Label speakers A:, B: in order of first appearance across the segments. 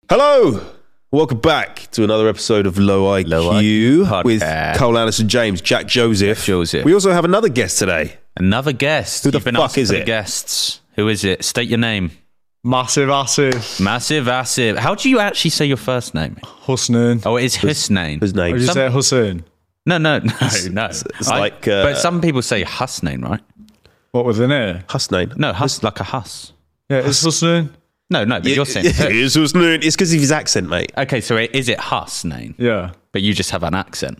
A: Hello, welcome back to another episode of Low IQ with Cole Anderson, James, Jack Joseph. We also have another guest today.
B: Another guest.
A: Who the fuck is it?
B: Guests. Who is it? State your name.
C: Massive Asif.
B: Massive Asif. How do you actually say your first name?
C: Husnain.
B: Oh, it is Husnain.
A: His name.
C: Did you say Hussein?
B: No.
A: It's like,
B: but some people say Husnain, right?
C: What was in it?
A: Husnain.
B: No, like a Hus.
C: Yeah, it's Husnain.
B: No, but you're saying
A: It's Husnain. It's because of his accent, mate.
B: Okay, so is it Husnain?
C: Yeah.
B: But you just have an accent.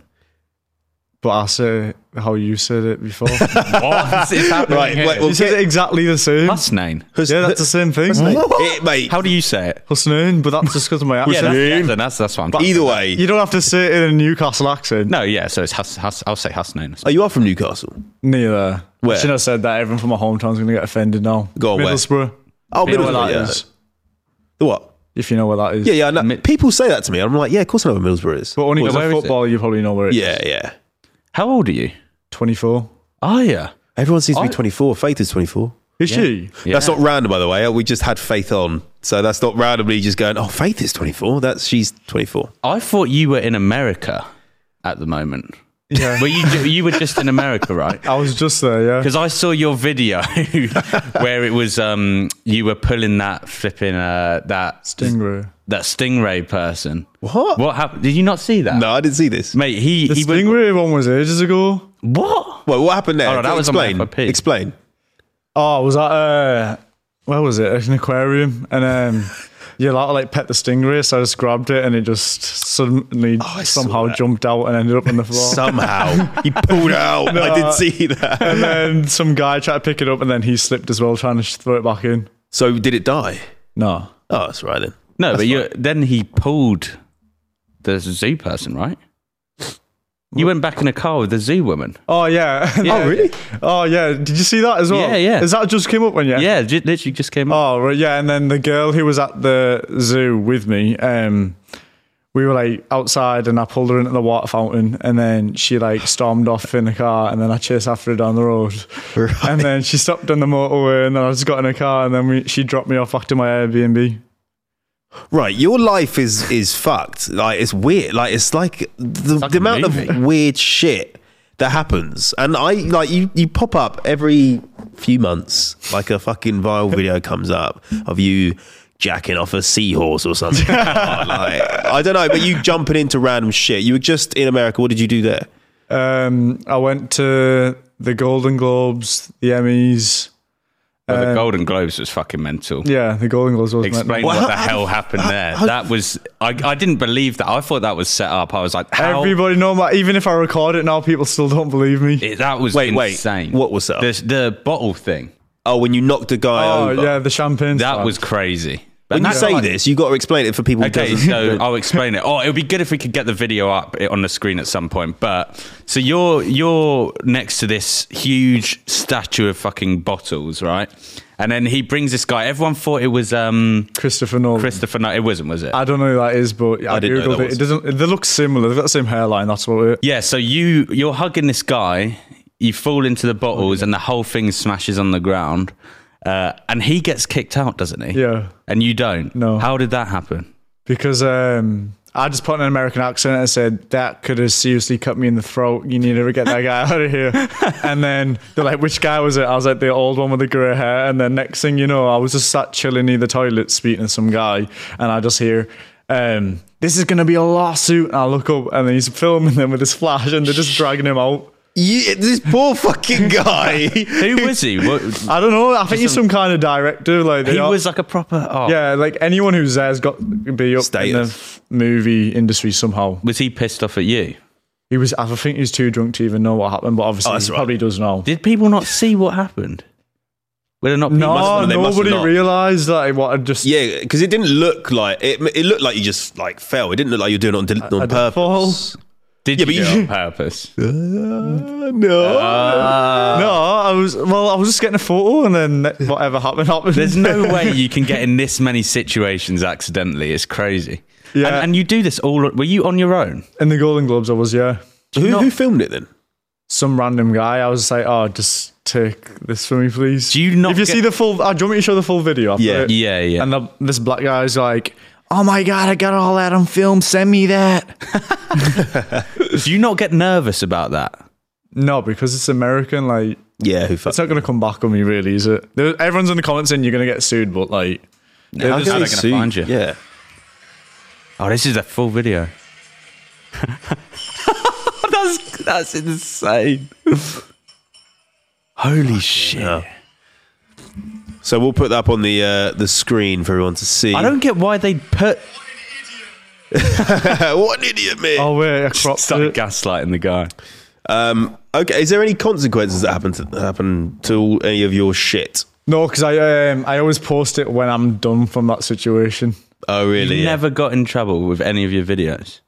C: But I say how you said it before.
B: What is happening
A: Right,
B: here?
A: wait, well,
C: You said it exactly the same.
B: Husnain.
C: Yeah, that's the same thing.
A: Mate,
B: How do you say it?
C: Husnain, but that's just because of my accent.
B: Yeah, that's what I'm talking
A: either
B: about.
A: way,
C: You don't have to say it in a Newcastle accent.
B: No, yeah, so it's Hus. I'll say Husnain.
A: you are from Newcastle.
C: Neither.
A: Where?
C: I shouldn't have said that. Everyone from my hometown's going to get offended now.
A: Go on, where?
C: Middlesbrough.
A: Oh,
C: You know where
A: Middlesbrough,
C: that
A: yeah.
C: is.
A: The what?
C: If you know where that is.
A: Yeah, I know. People say that to me. I'm like, yeah, of course I know where Middlesbrough is.
C: But only because
B: where
C: of
B: is
C: football, you probably know where it is.
A: Yeah.
B: How old are you?
C: 24.
B: Oh, yeah.
A: Everyone seems to be 24. Faith is 24.
C: Is she?
B: Yeah.
A: That's not random, by the way. We just had Faith on. So that's not randomly just going, oh, Faith is 24. She's 24.
B: I thought you were in America at the moment.
C: Yeah.
B: Were you were just in America, right?
C: I was just there, yeah.
B: Because I saw your video where it was you were pulling that flipping that
C: Stingray.
B: person.
A: What
B: happened? Did you not see that?
A: No, I didn't see this.
B: Mate,
C: The
B: he
C: Stingray one was ages ago.
B: What?
A: Well, what happened there?
B: Oh, no, that was on my FYP.
A: Explain.
C: Oh, was that where was it? An aquarium, and you're allowed to like pet the stingray. So I just grabbed it, and it just suddenly somehow jumped out and ended up on the floor.
A: Somehow. He pulled out. I did see that.
C: And then some guy tried to pick it up, and then he slipped as well, trying to throw it back in.
A: So did it die?
C: No.
A: Oh, that's right then.
B: No, but then he pulled the zoo person, right? You went back in a car with the zoo woman.
C: Oh yeah.
A: Oh, really?
C: Oh yeah. Did you see that as well?
B: Yeah.
C: Is that just came up when you?
B: Yeah, literally just came up.
C: Oh right, yeah. And then the girl who was at the zoo with me, we were like outside, and I pulled her into the water fountain, and then she like stormed off in the car, and then I chased after her down the road,
A: Right.
C: and then she stopped on the motorway, and then I just got in a car, and then she dropped me off back to my Airbnb.
A: Right, your life is fucked. Like, it's weird. Like, it's like the
B: like a
A: amount
B: movie.
A: of weird shit that happens. And I like you pop up every few months, like a fucking viral video comes up of you jacking off a seahorse or something. Like, I don't know, but you jumping into random shit. You were just in America. What did you do there?
C: I went to the Golden Globes, the Emmys.
B: Well, the Golden Globes was fucking mental.
C: Yeah, the Golden Globes was
B: Explain what the hell happened there. That was I didn't believe that. I thought that was set up. I was like, how?
C: Everybody know, even if I record it now, people still don't believe me.
B: That was insane.
A: What was that?
B: The bottle thing.
A: Oh, when you knocked a guy over.
C: Yeah, the champagne.
B: That
C: stand.
B: was crazy.
A: When you say this, you got to explain it for people.
B: Okay,
A: who
B: so I'll explain it. Oh, it would be good if we could get the video up on the screen at some point. But so you're next to this huge statue of fucking bottles, right? And then he brings this guy. Everyone thought it was
C: Christopher Nolan.
B: Christopher Nolan. It wasn't, was it?
C: I don't know who that is, but I
A: didn't know
C: googled
A: that
C: it. It doesn't. They look similar. They've got the same hairline. That's what it.
B: Yeah. So you're hugging this guy. You fall into the bottles, and the whole thing smashes on the ground. And he gets kicked out, doesn't he?
C: Yeah.
B: And you don't.
C: No.
B: How did that happen?
C: Because I just put in an American accent and said, that could have seriously cut me in the throat. You need to get that guy out of here. And then they're like, which guy was it? I was like, the old one with the grey hair. And then next thing you know, I was just sat chilling near the toilet speaking to some guy. And I just hear, this is going to be a lawsuit. And I look up and then he's filming them with his flash and they're just dragging him out.
A: Yeah, this poor fucking guy.
B: Who was he? What,
C: I don't know. I think he's some kind of director. Like
B: he was like a proper. Oh.
C: Yeah, like anyone who's there's got to be up in the movie industry somehow.
B: Was he pissed off at you?
C: He was. I think he's too drunk to even know what happened, but obviously he probably does know.
B: Did people not see what happened? Were there not?
C: No, nobody realised that what had just.
A: Yeah, because it didn't look like it. It looked like you just like fell. It didn't look like you were doing it on purpose.
B: Did you do it on purpose?
A: No.
C: No, I was just getting a photo and then whatever happened.
B: There's no way you can get in this many situations accidentally. It's crazy.
C: Yeah.
B: And you do this all... Were you on your own?
C: In the Golden Globes, I was, yeah.
A: Who filmed it then?
C: Some random guy. I was like, oh, just take this for me, please.
B: Do you not
C: If you see the full... do you want me to show the full video?
B: Yeah.
C: And this black guy's like... oh my God, I got all that on film. Send me that.
B: Do you not get nervous about that?
C: No, because it's American. Like,
A: Yeah, who
C: it's
A: fuck?
C: not going to come back on me, really, is it? Everyone's in the comments saying you're going to get sued, but like,
B: No,
A: How
B: how
A: can
B: are
A: they
B: they going to
A: sue?
B: find you?
A: Yeah.
B: Oh, this is a full video. That's insane. Holy shit.
A: Yeah. So we'll put that up on the screen for everyone to see.
B: I don't get why they put...
A: What an idiot, man.
C: oh wait, I cropped
B: Started
C: it.
B: gaslighting the guy.
A: Okay, is there any consequences that happen to any of your shit?
C: No, because I always post it when I'm done from that situation.
A: Oh, really?
B: You never got in trouble with any of your videos?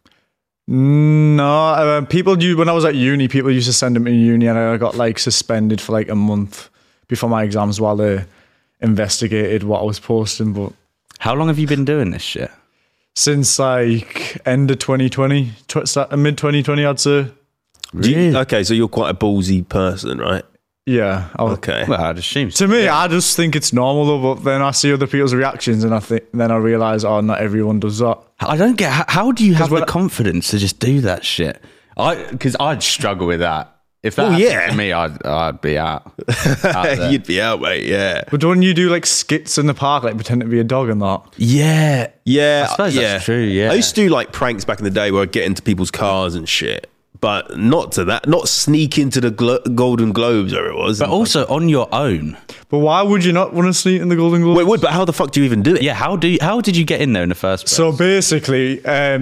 C: No, when I was at uni, people used to send them to uni, and I got like suspended for like a month before my exams while they investigated what I was posting. But
B: How long have you been doing this shit?
C: since like end of 2020, mid 2020, I'd say.
A: Okay, so you're quite a ballsy person, right?
C: Yeah.
A: Okay.
B: Well, I'd assume so.
C: To me, I just think it's normal though, but then I see other people's reactions and then I realise, oh, not everyone does that.
B: I don't get... How do you have
C: when
B: the confidence to just do that shit? Because I'd struggle with that. If that
A: Well,
B: happened
A: yeah.
B: to me, I'd be out. Out there.
A: You'd be out, mate, yeah.
C: But don't you do like skits in the park, like pretend to be a dog and that?
B: Yeah.
A: Yeah,
B: I suppose that's true, yeah.
A: I used to do like pranks back in the day where I'd get into people's cars and shit, but not sneak into the Golden Globes, or it was.
B: But also on your own.
C: But why would you not want to sneak in the Golden Globes?
A: Wait, but how the fuck do you even do it?
B: Yeah, how did you get in there in the first place?
C: So basically,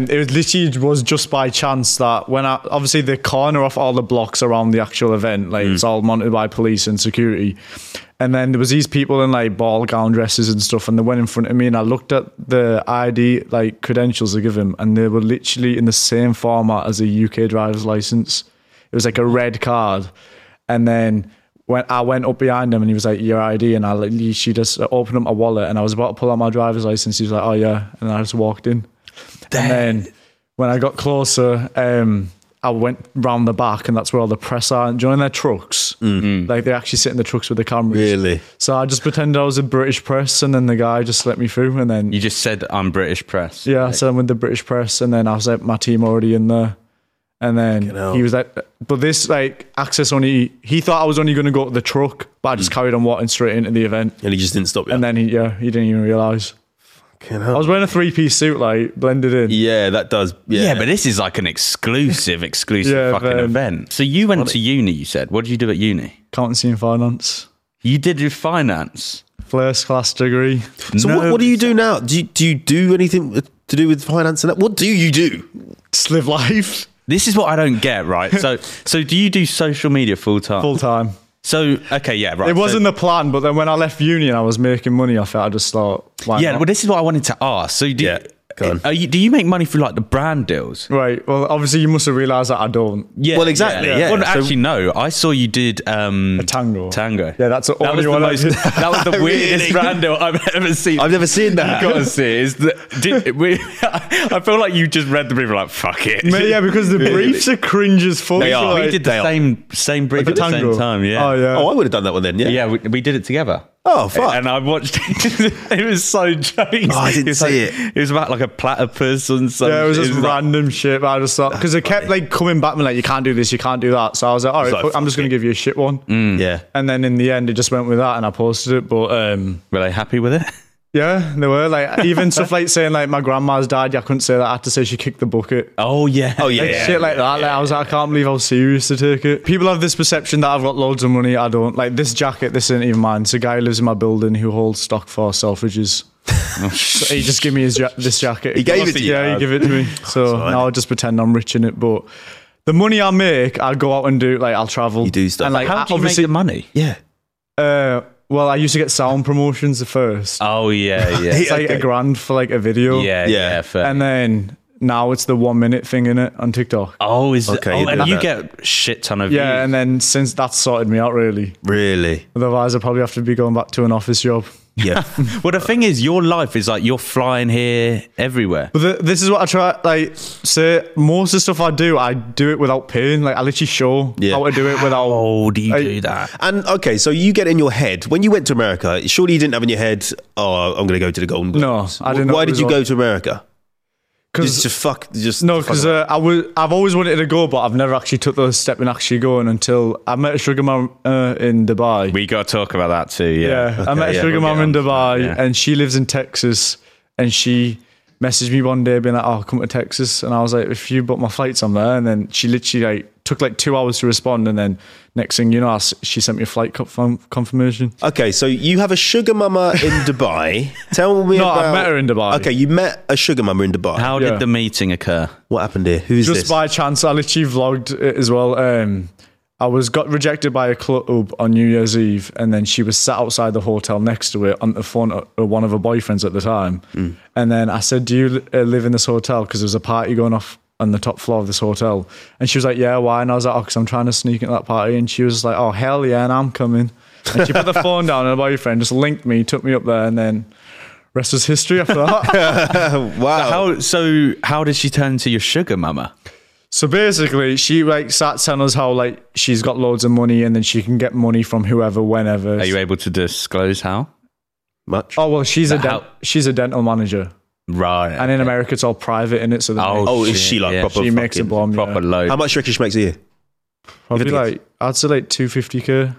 C: it was just by chance that obviously they corner off all the blocks around the actual event, like it's all monitored by police and security. And then there was these people in like ball gown dresses and stuff, and they went in front of me, and I looked at the ID like credentials they give them, and they were literally in the same format as a UK driver's license. It was like a red card, and then when I went up behind him and he was like, your ID, and she just opened up my wallet and I was about to pull out my driver's license. He was like, oh yeah. And I just walked in. And then when I got closer, I went round the back and that's where all the press are. And joining their trucks, like they actually sit in the trucks with the cameras.
A: Really?
C: So I just pretended I was a British press, and then the guy just let me through. And then,
B: You just said I'm British press.
C: yeah, I said I'm with the British press. And then I was like, my team already in there. And then
A: hell.
C: he was like, but this like access only, he thought I was only going to go to the truck, but I just carried on walking straight into the event.
A: And he just didn't stop you.
C: And then he didn't even realise.
A: Fucking
C: I
A: hell.
C: was wearing a 3-piece suit, like blended in.
A: Yeah, that does. Yeah,
B: Yeah, but this is like an exclusive
C: Yeah,
B: fucking
C: but-
B: event. So you went to uni, you said. What did you do at uni?
C: Accountancy and finance.
B: You did your finance.
C: First class degree.
A: So
B: No.
A: what do you do now? Do you do anything to do with finance and that? What do you do?
C: Just live life.
B: This is what I don't get, right? So do you do social media full time?
C: Full time.
B: So, okay, yeah, right.
C: It wasn't the plan, but then when I left uni and I was making money off it, I just thought, why
B: Yeah,
C: not?
B: well, this is what I wanted to ask. So,
A: Yeah, go on.
B: do you make money through like the brand deals?
C: Right. Well, obviously you must have realised that I don't.
B: Yeah.
A: Well, exactly, yeah.
B: Well,
A: So-
B: actually, no. I saw you did
C: A tango.
B: Tango.
C: Yeah, that's the
B: that was
C: only
B: the
C: one I
B: most.
C: did.
B: That was the
A: Really?
B: weirdest brand deal I've ever seen.
A: I've never seen that.
B: You gotta see it. Is that? I feel like you just read the brief and like fuck it.
C: Mate, yeah, because the briefs are cringe as fuck.
A: They are.
C: Like,
B: We did the same brief
C: like
B: at the
C: tango.
B: same time. Yeah.
C: Oh, yeah.
A: Oh, I would have done that one then. Yeah.
B: Yeah, we did it together.
A: Oh, fuck.
B: And I watched it. It was so jokes.
A: Oh, I didn't
B: was
A: see
B: like,
A: it.
B: It was about like a platypus and something.
C: Yeah, it was just
B: like-
C: random shit. But I just thought, because it kept like coming back to me like, you can't do this, you can't do that. So I was like, all right,
A: like,
C: fuck, I'm just
A: fuck
C: going to give you a shit one.
A: Yeah.
C: And then in the end, it just went with that and I posted it. But
B: Were they happy with it?
C: yeah, they were like, even stuff like saying like my grandma's died, I couldn't say that. I had to say she kicked the bucket.
B: Oh yeah.
A: Oh, yeah.
C: Like, shit like that. Like, I was like, I can't believe how serious to take it. People have this perception that I've got loads of money. I don't. Like this jacket, this isn't even mine. It's a guy who lives in my building who holds stock for Selfridges. So he just gave me this jacket.
A: He gave it to you?
C: Yeah, he gave it to me. So now I just pretend I'm rich in it. But the money I make, I'll go out and do. Like I'll travel.
A: You do stuff.
C: And like
B: How do you make
C: obviously,
B: the money?
A: Yeah.
C: well, I used to get sound promotions at first.
B: Oh yeah, yeah,
C: It's like
A: okay.
C: $1,000 for like a video.
B: yeah,
A: Yeah.
B: yeah. Fair.
C: And then now it's the 1 minute thing in it on TikTok.
B: oh, is
A: Okay,
B: oh,
A: you
B: and
A: do
B: you
A: that.
B: get shit ton of
C: Yeah,
B: views.
C: and then since that's sorted me out really.
A: Really.
C: Otherwise, I'd probably have to be going back to an office job.
A: Yeah.
B: Well, the thing is, your life is like you're flying here everywhere.
C: But this is what I try. Like, say most of the stuff I do it without pain. Like, I literally show how to do it without.
B: How do you do that?
A: And okay, so you get in your head when you went to America. Surely you didn't have in your head, "Oh, I'm going to go to the Golden Globes."
C: No, I didn't know
A: Why
C: it
A: did
C: was
A: you
C: on.
A: go to America?
C: Because
A: Because
C: I've always wanted to go, but I've never actually took the step in actually going until I met a sugar mum in Dubai.
B: We got to talk about that too. Yeah,
C: I met a sugar
B: we'll
C: mum
B: get
C: in
B: on to that,
C: Dubai,
B: yeah.
C: and she lives in Texas, and she messaged me one day being like, "Oh, come to Texas," and I was like, "If you book my flights, I'm there." And then she literally took 2 hours to respond, and then next thing you know, she sent me a flight confirmation.
A: Okay, so you have a sugar mama in Dubai. Tell me
C: No,
A: about...
C: I met her in Dubai.
A: Okay, you met a sugar mama in Dubai.
B: How
C: Yeah.
B: did the meeting occur?
A: What happened here? Who's
C: Just
A: this?
C: by chance, I literally vlogged it as well. I got rejected by a club on New Year's Eve, and then she was sat outside the hotel next to it on the phone to one of her boyfriends at the time. And then I said, "Do you live in this hotel?" Because there was a party going off on the top floor of this hotel. And she was like, "Yeah, why?" And I was like, "Oh, because I'm trying to sneak into that party." And she was like, "Oh, hell yeah, and I'm coming." And she put the phone down, and her boyfriend just linked me, took me up there, and then rest was history after that.
A: Wow.
B: How did she turn to your sugar mama?
C: So basically, she starts telling us how she's got loads of money, and then she can get money from whoever, whenever.
B: Are you able to disclose how?
A: Much?
C: Oh well, she's
B: How-
C: she's a dental manager,
B: Right.
C: and in America it's all private in it. So
A: Oh, is
B: shit,
A: she like
B: yeah.
A: proper
C: she makes a
A: fucking-
C: bomb.
B: proper
C: Yeah.
B: load.
A: How much do you reckon she makes a year?
C: Probably
A: Give it
C: I'd say 250k,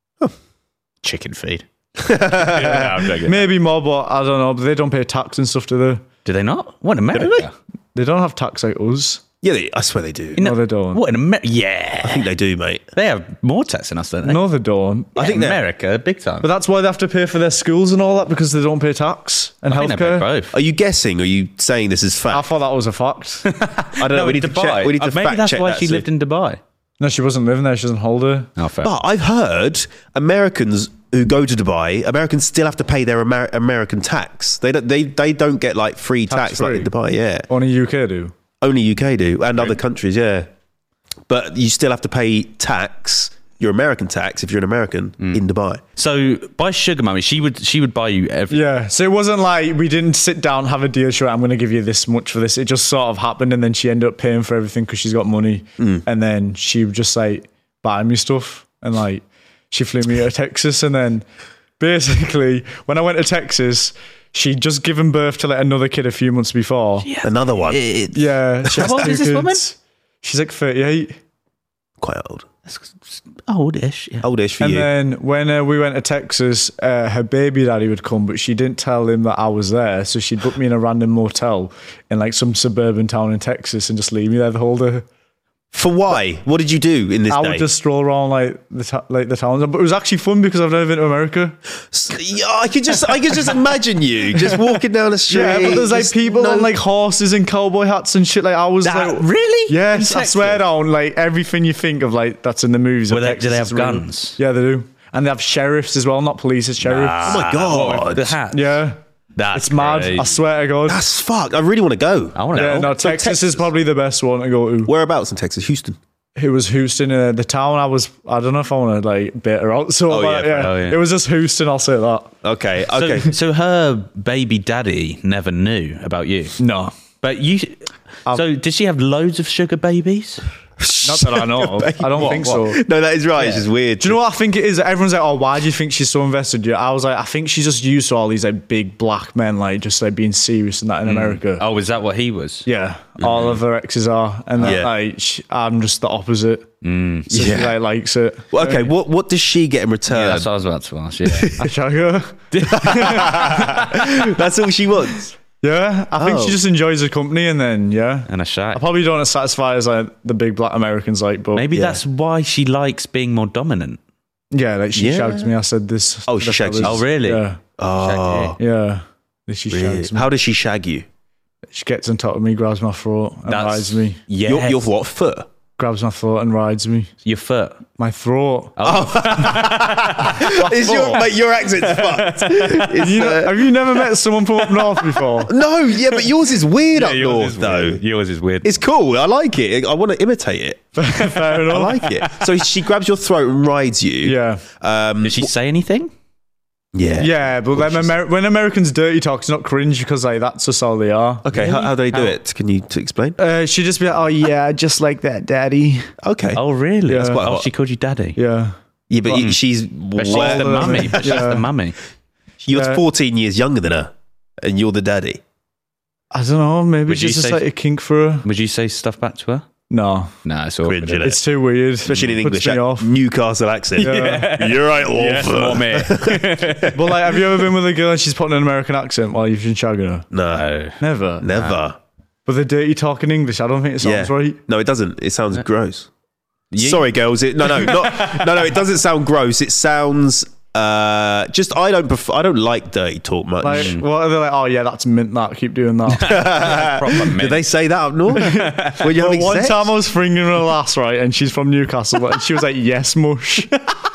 B: Chicken feed. Yeah, I'm joking.
C: maybe more, but I don't know. But they don't pay tax and stuff, do they?
B: Do they not? What in America?
C: They don't have tax like us.
A: Yeah, I swear they do.
C: No, they don't.
B: What in America? Yeah,
A: I think they do, mate.
B: they have more tax than us, don't they?
C: No, they don't.
B: I think
A: they're-
B: America, big time.
C: But that's why they have to pay for their schools and all that, because they don't pay tax and
B: I think they pay
C: healthcare.
B: both.
A: Are you guessing? Or are you saying this is
C: I
A: fact?
C: thought that was a fact.
A: I don't know. We need to check. We need to
B: Maybe
A: fact
B: that's
A: check
B: why
A: that,
B: she
A: so-
B: lived in Dubai.
C: No, she wasn't living there. She was on holiday.
B: Oh, fair.
A: But I've heard Americans who go to Dubai, Americans still have to pay their American tax. They don't get like free tax like in
C: Tax-free?
A: Dubai. Yeah,
C: Only UK do.
A: only UK do, and other countries. Yeah, but you still have to pay tax, your American tax, if you're an American in Dubai.
B: So by sugar mummy, she would buy you everything.
C: Yeah, so it wasn't like we didn't sit down, have a deal, sure, I'm going to give you this much for this. It just sort of happened, and then she ended up paying for everything because she's got money. And then she would just buy me stuff, and she flew me to Texas. And then basically, when I went to Texas, she'd just given birth to another kid a few months before.
A: Another one,
C: Yeah, she has
B: How old
C: 2
B: is this
C: kids.
B: woman?
C: She's 38.
A: quite old,
B: Oldish. Yeah.
A: oldish for
C: And
A: you.
C: then when we went to Texas, her baby daddy would come, but she didn't tell him that I was there. So she'd book me in a random motel in some suburban town in Texas and just leave me there the whole day.
A: For why? What did you do in this
C: I
A: day?
C: would just stroll around the towns, but it was actually fun because I've never been to America.
A: Yeah, I could just imagine you just walking down the street.
C: Yeah, but there's
A: just
C: people
A: no-
C: on horses and cowboy hats and shit. I was
B: Really?
C: yes,
B: In
C: I
B: Texas?
C: swear down. Everything you think of that's in the movies. of
B: Do
C: Texas
B: they
C: is
B: have
C: real.
B: guns?
C: Yeah, they do, and they have sheriffs as well, not police, it's sheriffs.
A: Oh my God.
B: The hat.
C: Yeah,
B: That's
C: it's mad.
B: crazy.
C: I swear to God.
A: That's fucked. I really want to go.
B: I want to
C: Yeah,
B: know.
C: no, Texas is probably the best one to go to.
A: Whereabouts in Texas? Houston.
C: It was Houston, the town I don't know if I want to bait her out. So,
A: Oh, yeah.
B: Oh, yeah.
C: It was just Houston, I'll say that.
A: Okay.
B: So,
A: Okay.
B: so her baby daddy never knew about you.
C: No.
B: But you. So did she have loads of sugar babies?
C: Not that I know of. I don't think so.
A: No, that is right. It's just weird.
C: Do you know what I think it is? Everyone's like, "Oh, why do you think she's so invested?" Yeah, I was like, I think she's just used to all these big black men just being serious and that in America.
B: Oh, is that what he was?
C: Yeah, all of her exes are, and
A: Yeah.
C: I'm just the opposite. So she likes it.
A: Well, okay. What does she get in return?
B: Yeah, that's what I was about to ask. Yeah.
C: I shag her.
A: That's all she wants.
C: Yeah, I think
A: Oh.
C: she just enjoys the company, and then
B: And a shag.
C: I probably don't satisfy as the big black Americans but
B: Maybe
A: Yeah.
B: that's why she likes being more dominant.
C: yeah, she
A: Yeah.
C: shags me. I said this.
A: Oh,
C: to
A: she
C: the
A: shags you.
C: fellas.
B: Oh, really?
C: Yeah,
A: Oh,
C: yeah. She shags me.
A: how does she shag you?
C: She gets on top of me, grabs my throat, and
B: That's-
C: rides me.
B: Yeah.
A: Your what foot?
C: Grabs my throat and rides me.
B: Your foot.
C: My throat.
A: Is your accent's fucked? It's,
C: Have you never met someone from up north before?
A: no, yeah, but yours is weird up
B: yours
A: north
B: is
A: though.
B: weird. Yours is weird.
A: It's cool. I like it. I want to imitate it.
C: Fair
A: I
C: enough.
A: like it. So she grabs your throat and rides you.
C: Yeah.
B: Did she say anything?
C: Yeah, but when Americans dirty talk, it's not cringe because like that's just all they are.
A: Okay, how do they do it? Can you explain?
C: She'd just be like, "Oh yeah, just like that, daddy."
A: Okay.
B: Oh, really?
C: That's
A: quite hot.
B: She called you daddy.
C: Yeah.
A: Yeah, but she's
B: But she's the mummy. But she's the mummy.
A: You're 14 years younger than her, and you're the daddy.
C: I don't know. Maybe
B: Would you
C: it's just
B: say-
C: like a kink for her.
B: Would you say stuff back to her?
C: No,
B: No, it's awkward.
A: Cringe,
B: isn't
A: innit?
C: it's too weird,
A: Especially in
C: Puts
A: English,
C: me off.
A: Newcastle accent.
C: Yeah.
A: You're right,
B: Yes,
A: Lawford.
B: mummy.
C: But like, have you ever been with a girl and she's putting an American accent while you've been shagging her?
A: No,
C: Never.
A: never.
C: But the dirty talking English, I don't think it sounds right.
A: No, it doesn't. It sounds gross.
B: You-
A: Sorry, girls. No. It doesn't sound gross. It sounds just. I don't like dirty talk much.
C: Like, what are they like? Oh yeah, that's mint. That keep doing that.
B: Proper mint.
A: Did they say that up north? When you're having
C: One
A: sex?
C: time I was fringing her lass, right, and she's from Newcastle, and she was like, "Yes, mush,"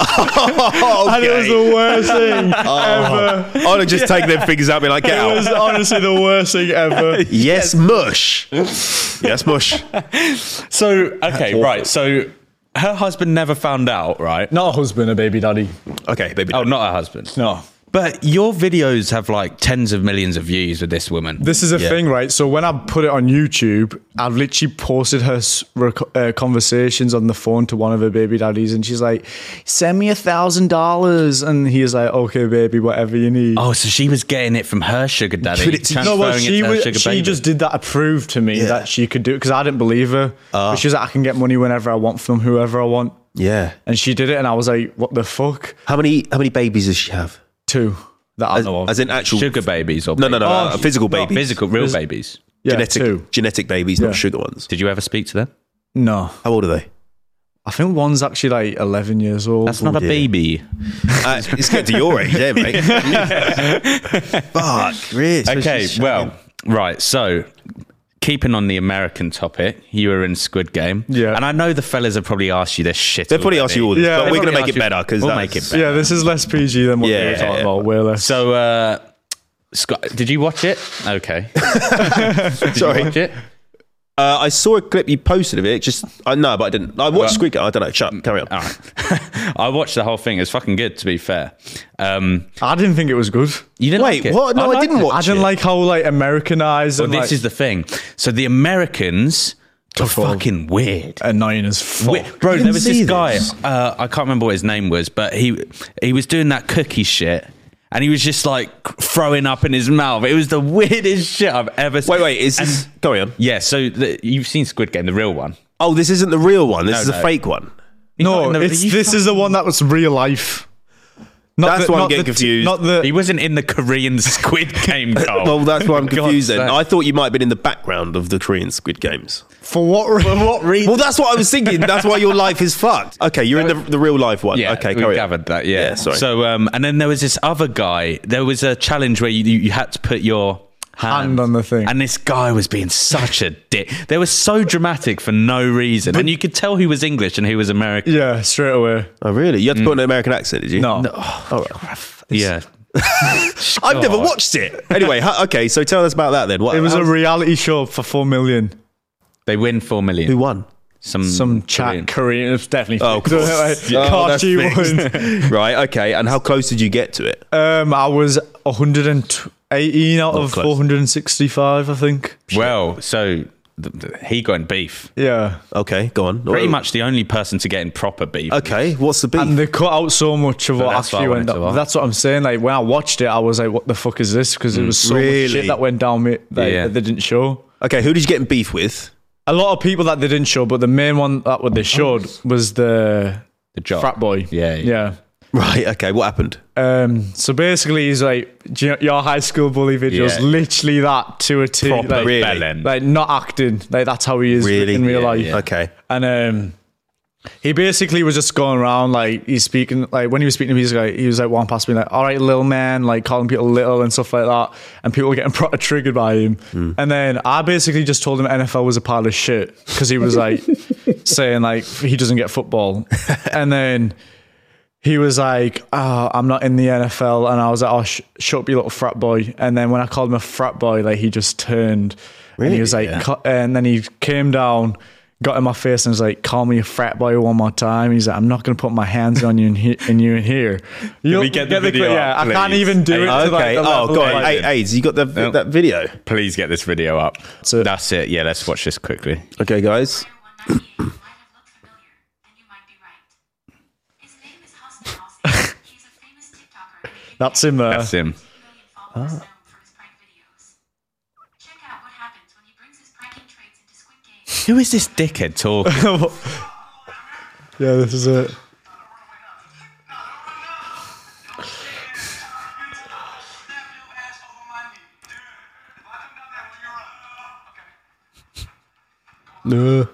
A: Oh,
C: and it was
A: okay.
C: the worst thing ever.
A: I'd have just taken them fingers out and be like, get
C: It was
A: out.
C: honestly the worst thing ever.
A: Yes, mush. Yes, mush.
B: So, okay, right. So, her husband never found out, right?
C: Not a husband, a baby daddy.
A: Okay, baby.
B: Oh, not her husband.
C: No.
B: But your videos have like tens of millions of views with this woman.
C: This is a thing, right? So when I put it on YouTube, I've literally posted her conversations on the phone to one of her baby daddies, and she's like, "Send me $1,000," and he's like, "Okay, baby, whatever you need."
B: Oh, so she was getting it from her sugar daddy.
A: Put it to-
B: transferring
C: No, well,
B: it
C: she
B: to her
C: was,
B: sugar
C: she
B: baby.
C: just did that to prove to me that she could do it because I didn't believe her. But she was like, "I can get money whenever I want from whoever I want,"
A: Yeah.
C: and she did it, and I was like, "What the fuck?"
A: How many babies does she have?
C: 2 that I know of.
A: As in actual
B: sugar babies or
A: No,
B: babies?
A: physical babies.
B: Physical, real babies.
C: Yeah,
A: genetic
C: 2.
A: genetic babies, not sugar ones.
B: Did you ever speak to them?
C: No,
A: How old are they?
C: I think one's actually like 11 years old.
B: That's not a
A: dear.
B: baby.
A: It's getting to your age, yeah, mate. Fuck, really? So
B: Okay,
A: she's
B: well, right. So, keeping on the American topic, you were in Squid Game.
C: Yeah.
B: And I know the fellas have probably asked you this shit.
A: They'll probably ask you all this,
C: Yeah,
A: but
C: they'll
A: we're going to
B: probably
A: make it
B: ask you-
A: better because
B: we'll make it better.
C: Yeah, this is less PG than what we were talking about. Way less.
B: So, Scott, did you watch it? Okay. Did
A: Sorry.
B: you watch it?
A: I saw a clip you posted of it. No, but I didn't. I watched Squid Game. I don't know. Shut up. Carry on.
B: All right. I watched the whole thing. It was fucking good, to be fair.
C: I didn't think it was good.
B: You didn't
A: Wait,
B: like it?
A: what? No, I
B: liked
A: didn't
B: it.
A: watch
C: I didn't
A: it.
C: like how like Americanized.
B: Well,
C: and,
B: this
C: like,
B: is the thing. So the Americans are
C: Tough on.
B: fucking weird.
C: annoying as fuck.
B: Bro,
A: didn't
B: there was
A: see
B: this guy.
A: this.
B: I can't remember what his name was, but he was doing that cookie shit, and he was just like throwing up in his mouth. It was the weirdest shit I've ever seen.
A: Wait. Is this? Carry on.
B: Yeah, so you've seen Squid Game, the real one.
A: Oh, this isn't the real one. This is a
B: no.
A: fake one.
C: No,
B: Not in the-
C: it's,
B: you
C: this is the one that was real life. Not
A: That's why I'm getting confused.
C: Not the.
B: He wasn't in the Korean Squid Game, Carl.
A: Well, that's why I'm
B: For
A: confused.
B: God's
A: Then
B: sake.
A: I thought you might have been in the background of the Korean Squid Games.
C: For what reason?
A: Well, that's what I was thinking. That's why your life is fucked. Okay, you're in the real life one.
B: Yeah,
A: okay,
B: we
A: carry on.
B: gathered that. Yeah.
A: sorry.
B: So, and then there was this other guy. There was a challenge where you had to put your
C: Hand on the thing.
B: and this guy was being such a dick. They were so dramatic for no reason, and you could tell he was English and he was American.
C: Yeah, straight away.
A: Oh, really? You had to put an American accent, did you?
C: No.
B: Yeah.
A: I've never watched it. Anyway, okay, so tell us about that then. What,
C: It was a
A: how's-
C: reality show for 4 million.
B: They win 4 million.
A: who won?
C: Some chat
B: Korean.
C: Korean. It's definitely.
A: Oh, of
C: fake.
A: course.
C: Like,
A: Oh, that's
C: Kashi
A: fixed.
C: won.
A: Right, okay. And how close did you get to it?
C: I was 118 out of
A: close.
C: 465, I think.
B: Well, so he got in beef.
C: Yeah.
A: Okay, go on.
B: Pretty much the only person to get in proper beef.
A: Okay, what's the beef?
C: And they cut out so much of what
B: that's what I
C: actually went
B: wanted to
C: down.
B: ask.
C: That's what I'm saying. Like when I watched it, I was like, "What the fuck is this?" Because it was so
A: Really?
C: much shit that went down me that
B: Yeah.
C: they didn't show.
A: Okay, who did you get in beef with?
C: A lot of people that they didn't show, but the main one that what they showed was the
B: job.
C: frat boy.
B: Yeah,
C: yeah.
A: Right, okay, what happened?
C: So basically, he's like, do you know, your high school bully videos,
B: Yeah.
C: literally that to a T.
B: Proper
C: Like,
A: Really?
B: bellend.
C: like not acting. Like that's how he is
A: Really?
C: in real
B: Yeah,
C: life.
B: yeah.
A: Okay.
C: And he basically was just going around like he's speaking like when he was speaking to me, he was like walking past me like, "All right, little man," like calling people little and stuff like that, and people were getting proper triggered by him. And then I basically just told him NFL was a pile of shit because he was like saying like he doesn't get football, and then he was like, "Oh, I'm not in the NFL," and I was like, "Oh, shut up, you little frat boy." And then when I called him a frat boy, like he just turned, and he was like, and then he came down, got in my face and was like, call me a frat boy one more time. He's like, I'm not going to put my hands on you in here. Can
B: we get the video
C: Yeah,
B: up,
C: I can't
B: please?
C: even do it. To like
A: Okay.
C: the level
A: Go
C: of,
A: on.
C: like-
A: AIDS, you got that video?
B: Please get this video up.
C: So-
B: That's it. Yeah, let's watch this quickly.
A: Okay, guys.
C: That's him there.
B: That's him. Who is this dickhead talking?
C: Yeah, this is it. No.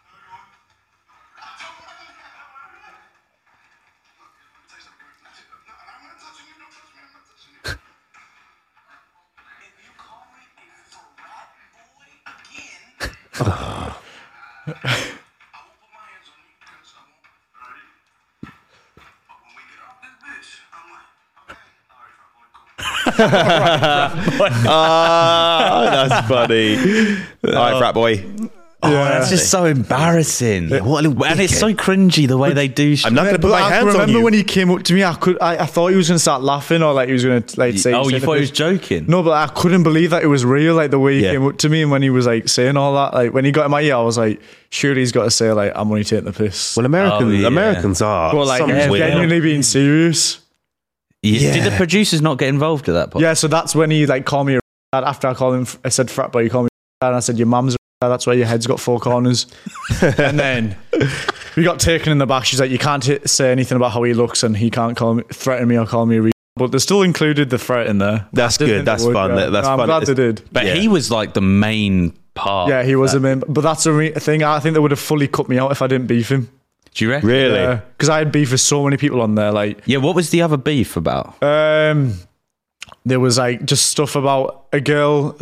A: That's funny. All right, frat boy.
B: Oh, that's just so embarrassing.
A: What a little
B: And it's
A: dickhead.
B: so cringy the way they do shit.
A: I'm not going to put my
C: I
A: hands on
C: remember
A: you.
C: when he came up to me, I thought he was going to start laughing or like he was going to like say.
B: Oh, you
C: say
B: thought he was
C: the-
B: joking?
C: No, but I couldn't believe that it was real. Like the way he
A: Yeah.
C: came up to me and when he was like saying all that, like when he got in my ear, I was like, surely he's got to say like, I'm only taking the piss.
A: Well,
B: Oh, yeah.
A: Americans are.
C: But like
A: some
B: yeah,
A: weird-
C: genuinely being serious.
B: Yeah. Did
A: Yeah.
B: the producers not get involved at that point?
C: Yeah, so that's when he like called me a dad. After I called him, I said frat boy, you call me a dad. And I said your mum's a dad. That's why your head's got four corners. And then we got taken in the back. She's like, you can't say anything about how he looks, and he can't threaten me or call me a re. But they still included the threat in there.
A: That's
C: Didn't
A: good.
C: think
A: That's
C: they would,
A: fun.
C: yeah.
A: That's
C: No, I'm
A: fun.
C: glad they did.
B: But
A: Yeah.
B: he was like the main part.
C: Yeah, he was a man. But that's a thing. I think they would have fully cut me out if I didn't beef him.
B: Do you reckon?
A: Really?
C: Because I had beef with so many people on there. Like,
B: Yeah, what was the other beef about?
C: there was like just stuff about a girl.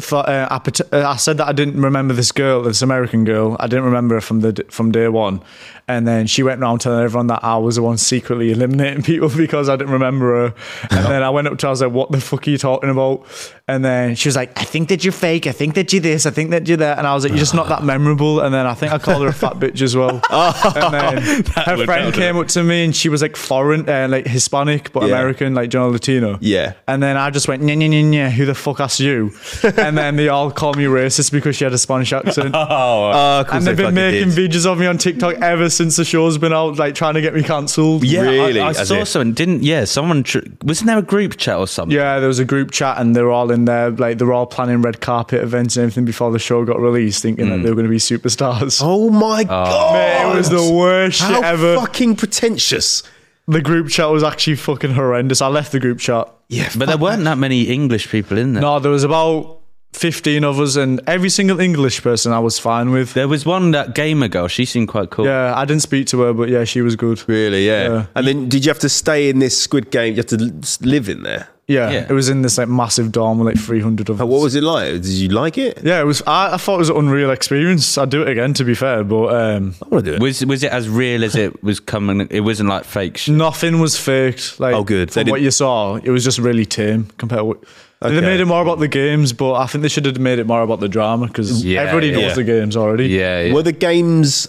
C: I said that I didn't remember this girl, this American girl. I didn't remember her from day one. And then she went around telling everyone that I was the one secretly eliminating people because I didn't remember her. And then I went up to her, I was like, what the fuck are you talking about? And then she was like, I think that you're fake. I think that you're this. I think that you're that. And I was like, you're just not that memorable. And then I think I called her a fat bitch as well. And then her
B: would
C: friend
B: help
C: came up to me and she was like foreign, like Hispanic, but
A: Yeah.
C: American, like John Latino.
A: Yeah.
C: And then I just went, nya, nya, nya, nya, who the fuck asked you? And then they all called me racist because she had a Spanish accent.
A: Of course
C: And they've
A: they
C: been
A: fucking
C: making
A: did.
C: videos of me on TikTok ever since the show's been out, like trying to get me cancelled.
B: Yeah,
A: Really?
B: I
A: As
B: saw
A: if-
B: something. Someone wasn't there a group chat or something?
C: Yeah, there was a group chat and they were all in there, like they were all planning red carpet events and everything before the show got released, thinking that they were going to be superstars.
A: Oh my god!
C: Mate, it was the worst
A: How
C: shit ever.
A: fucking pretentious.
C: The group chat was actually fucking horrendous. I left the group chat.
A: Yeah,
B: But there weren't that many English people in there.
C: No, there was about 15 of us, and every single English person I was fine with.
B: There was one, that gamer girl. She seemed quite cool.
C: Yeah, I didn't speak to her, but yeah, she was good.
A: really, yeah.
C: Yeah.
A: And then did you have to stay in this Squid Game? You have to live in there.
C: Yeah,
B: Yeah.
C: it was in this like massive dorm with like 300 of us.
A: What was it like? Did you like it?
C: Yeah, it was. I thought it was an unreal experience. I'd do it again, to be fair, but
A: I want to do it.
B: Was it as real as it was coming? It wasn't like fake shit.
C: nothing was faked. Like,
A: Oh, good. They
C: From what
A: didn't-
C: you saw, it was just really tame compared to what. They
A: Okay.
C: made it more about the games, but I think they should have made it more about the drama because
B: Yeah,
C: everybody knows
B: yeah.
C: the games already.
B: Yeah.
A: Were the games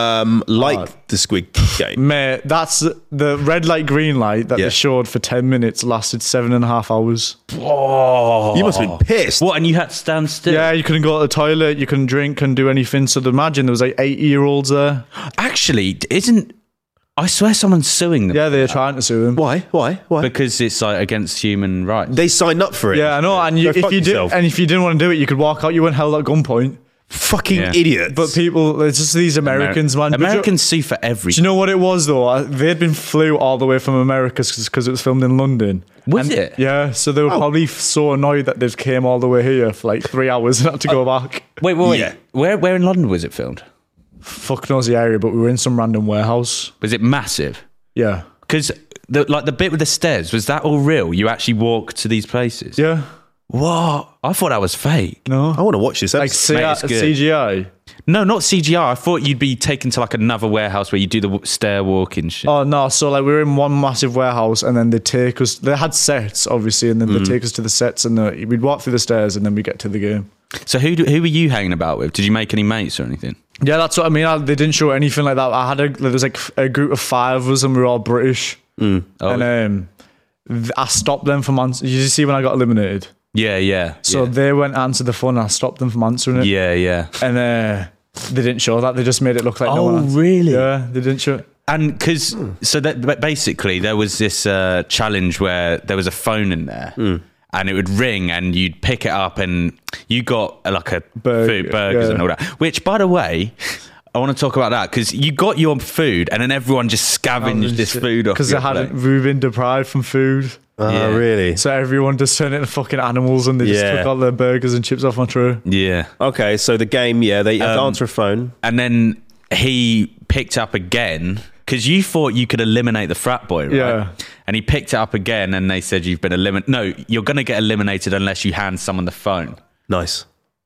A: like the Squid Game?
C: Mate, that's the red light, green light that
A: Yeah.
C: they showed for 10 minutes lasted 7.5 hours.
A: You must have been pissed.
B: What? And you had to stand still?
C: Yeah, you couldn't go to the toilet, you couldn't drink, couldn't do anything. So imagine there was like 80-year-olds there.
B: Actually, I swear someone's suing them.
C: Yeah, they're trying to sue them.
A: Why? Why?
B: Because it's like against human rights.
A: They signed up for it.
C: Yeah, I know. And
A: Go
C: if
A: fuck
C: you
A: yourself.
C: did, and if you didn't want to do it, you could walk out. You weren't held at gunpoint.
A: Fucking
B: Yeah.
A: idiots.
C: But people, it's just these Americans, man. But
B: Americans sue for
C: Do
B: everything.
C: you know what it was though? They'd been flew all the way from America because it was filmed in London.
B: Was it?
C: Yeah, so they were probably so annoyed that they came all the way here for like 3 hours and had to go back.
B: Wait.
A: Yeah.
B: Where in London was it filmed?
C: Fuck knows the area, but we were in some random warehouse.
B: Was it massive?
C: Yeah.
B: Because the bit with the stairs, was that all real? You actually walked to these places?
C: Yeah.
B: What? I thought that was fake.
C: No.
A: I want to watch this
C: Like
A: episode.
B: Mate, it's good.
C: CGI.
B: No, not CGI. I thought you'd be taken to like another warehouse where you do the stair walking shit.
C: Oh no! So like we were in one massive warehouse, and then they take us. They had sets, obviously, and then they take us to the sets, and we'd walk through the stairs, and then we get to the game.
B: So who were you hanging about with? Did you make any mates or anything?
C: Yeah, that's what I mean. They didn't show anything like that. There was like a group of 5 of us, and we were all British.
B: Oh.
C: And I stopped them from answering. You see when I got eliminated?
B: Yeah.
C: So they went to answer the phone, and I stopped them from answering it.
B: Yeah.
C: And they didn't show that. They just made it look like no one answered.
B: Really?
C: Yeah, they didn't show it.
B: And because, so that basically there was this challenge where there was a phone in there and it would ring and you'd pick it up and you got like a burgers and all that. Which, by the way, I want to talk about that because you got your food and then everyone just scavenged this food off.
C: Because we've been deprived from food.
A: Oh, really?
C: So everyone just turned into fucking animals and they just took all their burgers and chips off my tray.
B: Yeah.
A: Okay, so the game, they have to answer a phone.
B: And then he picked up again because you thought you could eliminate the frat boy, right?
C: Yeah.
B: And he picked it up again and they said you've been eliminated. No, you're going to get eliminated unless you hand someone the phone.
A: Nice.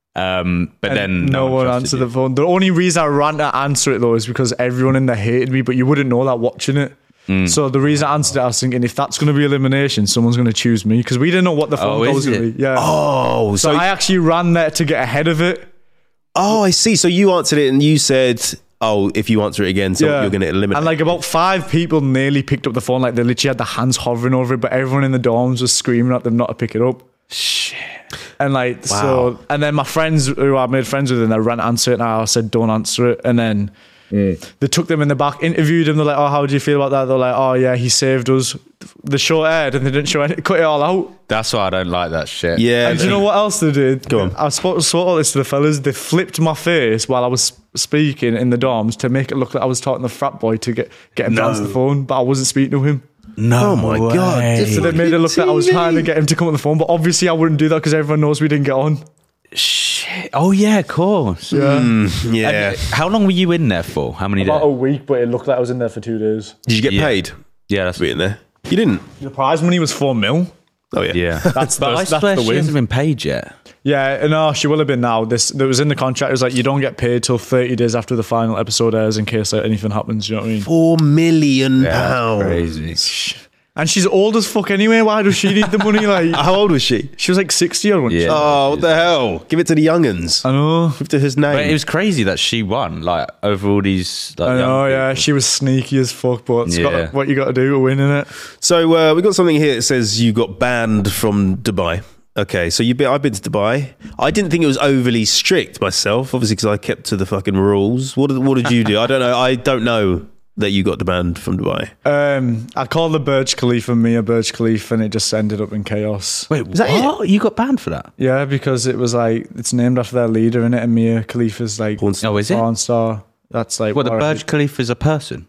B: But then
C: no one answered the phone. The only reason I ran to answer it though is because everyone in there hated me, but you wouldn't know that watching it. So the reason I answered it, I was thinking if that's going to be elimination, someone's going to choose me because we didn't know what the phone call was going to be. Yeah.
A: Oh,
C: so I actually ran there to get ahead of it.
A: Oh, I see. So you answered it and you said, oh, if you answer it again, so you're going to eliminate.
C: And like about 5 people nearly picked up the phone. Like they literally had their hands hovering over it, but everyone in the dorms was screaming at them not to pick it up.
B: Shit.
C: And like, so, and then my friends who I made friends with, and they ran to answer it, and I said, don't answer it. And then they took them in the back, interviewed them. They're like, oh, how do you feel about that? They're like, oh yeah, he saved us. The show aired and they didn't show any, cut it all out.
B: That's why I don't like that shit.
A: Yeah.
C: And do you know what else they did?
A: Go on.
C: I spoke all this to the fellas. They flipped my face while I was speaking in the dorms to make it look like I was talking to the frat boy to get him to answer the phone, but I wasn't speaking to him.
B: No,
A: oh my God.
C: So they made it look like I was trying to get him to come on the phone, but obviously I wouldn't do that because everyone knows we didn't get on.
B: Shit. Oh yeah, of course.
C: Yeah.
A: Yeah.
B: And how long were you in there for? How many
C: About
B: days?
C: a week, but it looked like I was in there for 2 days.
A: Did you get paid
B: Yeah, that's
A: to be in there? You didn't?
C: The prize money was $4 million.
A: Oh, yeah.
B: Yeah.
C: That's
B: But I
C: that's
B: swear
C: the
B: she
C: win.
B: hasn't been paid yet.
C: Yeah, no, she will have been now. There was in the contract. It was like you don't get paid till 30 days after the final episode airs in case anything happens. You know what I mean?
A: £4 million.
B: Crazy.
C: And she's old as fuck anyway. Why does she need the money? Like,
A: How old was she?
C: she was like 60 or something.
B: Yeah.
A: Oh, what the hell? Give it to the young'uns.
C: I know.
A: Give it to his name.
B: But it was crazy that she won, like, over all these. Like,
C: I
B: young
C: know. Yeah,
B: people.
C: she was sneaky as fuck. But it's
B: Yeah.
C: got what you got to do to win, innit?
A: So we got something here that says you got banned from Dubai. Okay, so I've been to Dubai. I didn't think it was overly strict myself, obviously, because I kept to the fucking rules. What did you do? I don't know. I don't know that you got banned from Dubai.
C: I called the Burj Khalifa Mia Burj Khalifa, and it just ended up in chaos.
B: Wait,
A: that
B: what? You got banned for that?
C: Yeah, because it was like it's named after their leader, innit? And Mia Khalifa's like
A: Porn star.
B: Oh, is it?
C: porn star. That's like
B: Well, the Burj Khalifa is a person.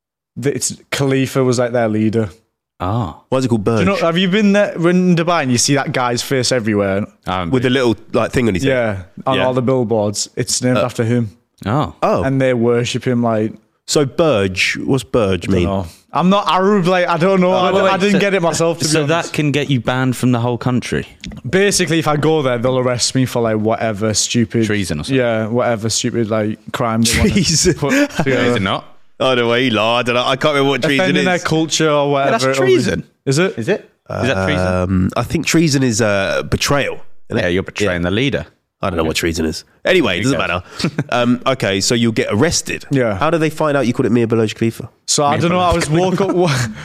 C: It's Khalifa was like their leader.
B: Oh.
A: Why is it called Burj?
C: Do you know, have you been there in Dubai and you see that guy's face everywhere?
A: With the little like thing on his head?
C: Yeah, on
A: Yeah.
C: all the billboards. It's named after him.
B: Oh.
A: Oh,
C: And they worship him like,
A: so Burj. What's Burj mean?
C: no. I'm not Arab, like, I don't know. I didn't get it myself, to be
B: So
C: honest.
B: that can get you banned from the whole country.
C: Basically, if I go there, they'll arrest me for like whatever stupid...
B: Treason or something.
C: Yeah, whatever stupid like crime they wanna
A: Treason.
C: put
B: Is
C: together.
B: it not?
A: Oh no, way, I don't know. I can't remember what treason
C: Offending their
A: is.
C: culture or whatever.
B: that's
C: it'll be.
B: treason.
C: Is it?
B: Is it? Is that treason?
A: I think treason is betrayal.
B: Yeah, you're betraying the leader.
A: I don't know what treason is. Anyway, it doesn't matter. Okay, so you'll get arrested.
C: Yeah.
A: How do they find out you called it Mia Burj Khalifa?
C: So I don't know. I was woke up...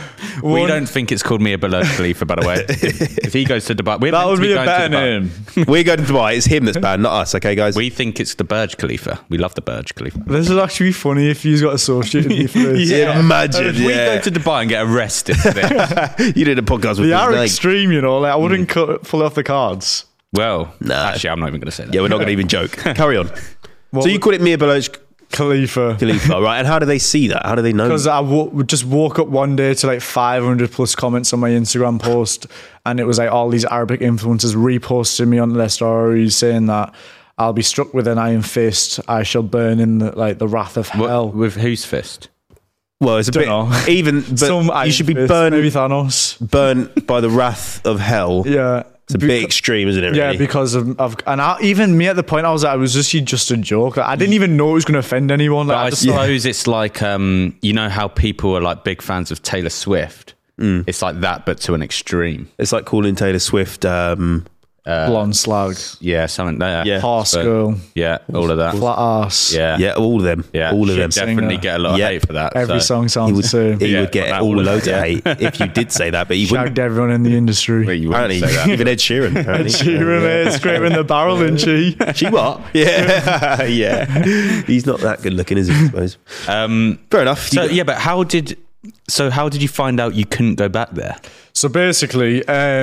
B: We don't think it's called Mia Burj Khalifa, by the way. If he goes to Dubai, we're
C: That
B: meant
C: would
B: to
C: be a
B: going to
C: better
B: Dubai.
C: name.
A: We're going to Dubai. It's him that's banned, not us. Okay, guys.
B: We think it's the Burj Khalifa. We love the Burj Khalifa.
C: This would actually be funny if you got associated me for this.
A: yeah, imagine.
B: If we
A: Yeah.
B: go to Dubai and get arrested for this,
A: You did a podcast with
C: They are
A: his name.
C: extreme, you know. Like I wouldn't pull it off the cards.
B: well,
A: Nah.
B: actually, I'm not even going to say that.
A: Yeah, we're not going to even joke. Carry on.
C: What
A: So you called it Mia Burj
C: Khalifa.
A: Khalifa, right? And how do they see that? How do they know?
C: Because I just woke up one day to like 500 plus comments on my Instagram post, and it was like all these Arabic influencers reposting me on their stories saying that I'll be struck with an iron fist. I shall burn in the wrath of hell.
B: With whose fist?
A: Well, it's a bit
C: know.
A: even, but
C: Some
A: you
C: iron
A: should be
C: fist,
A: burned
C: maybe Thanos.
A: by the wrath of hell.
C: Yeah.
A: It's a bit extreme, isn't it? Really?
C: Yeah, because of and even me at the point I was like, it was just a joke. Like, I didn't even know it was going to offend anyone. Like,
B: But I
C: just
B: suppose it's like, you know how people are like big fans of Taylor Swift? It's like that, but to an extreme.
A: It's like calling Taylor Swift
C: Blonde slag.
B: Yeah, something there.
A: Yeah.
C: Horse
B: But-
C: girl.
B: Yeah, all of that.
C: Flat ass.
B: Yeah.
A: Yeah, all of them.
B: Yeah.
A: All of
B: She'd
A: them.
B: definitely
C: Singer.
B: get a lot of
A: Yep.
B: hate for that.
C: Every
B: so.
C: song
A: He
C: sounds the
A: would,
C: same.
A: he
B: Yeah,
A: would get
B: that
A: all
B: would-
A: loads
B: yeah.
A: of hate if you did say that, but he wouldn't.
C: Shagged everyone in the industry.
B: Well, you wouldn't
A: Apparently,
B: say that.
A: even Ed Sheeran. Apparently.
C: Sheeran, mate, scraping the barrel, isn't she?
A: She what? Yeah, yeah. He's not that good looking, is he? I suppose. Fair enough.
B: So yeah, but how did you find out you couldn't go back there?
C: So basically,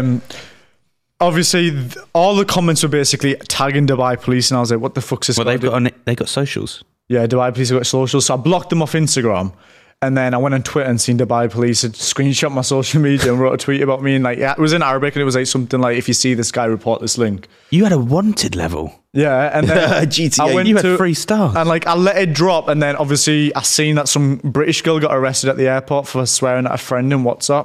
C: obviously, all the comments were basically tagging Dubai police, and I was like, "What the fuck's this?"
B: Well,
C: guy do?"
B: they got socials.
C: Yeah, Dubai police have got socials, so I blocked them off Instagram. And then I went on Twitter and seen Dubai police had screenshot my social media and wrote a tweet about me. And like, yeah, it was in Arabic, and it was like something like, "If you see this guy, report this link."
B: You had a wanted level.
C: Yeah, and then
A: GTA.
C: I went
B: You had
C: to
B: 3 stars.
C: and like I let it drop, and then obviously I seen that some British girl got arrested at the airport for swearing at a friend in WhatsApp.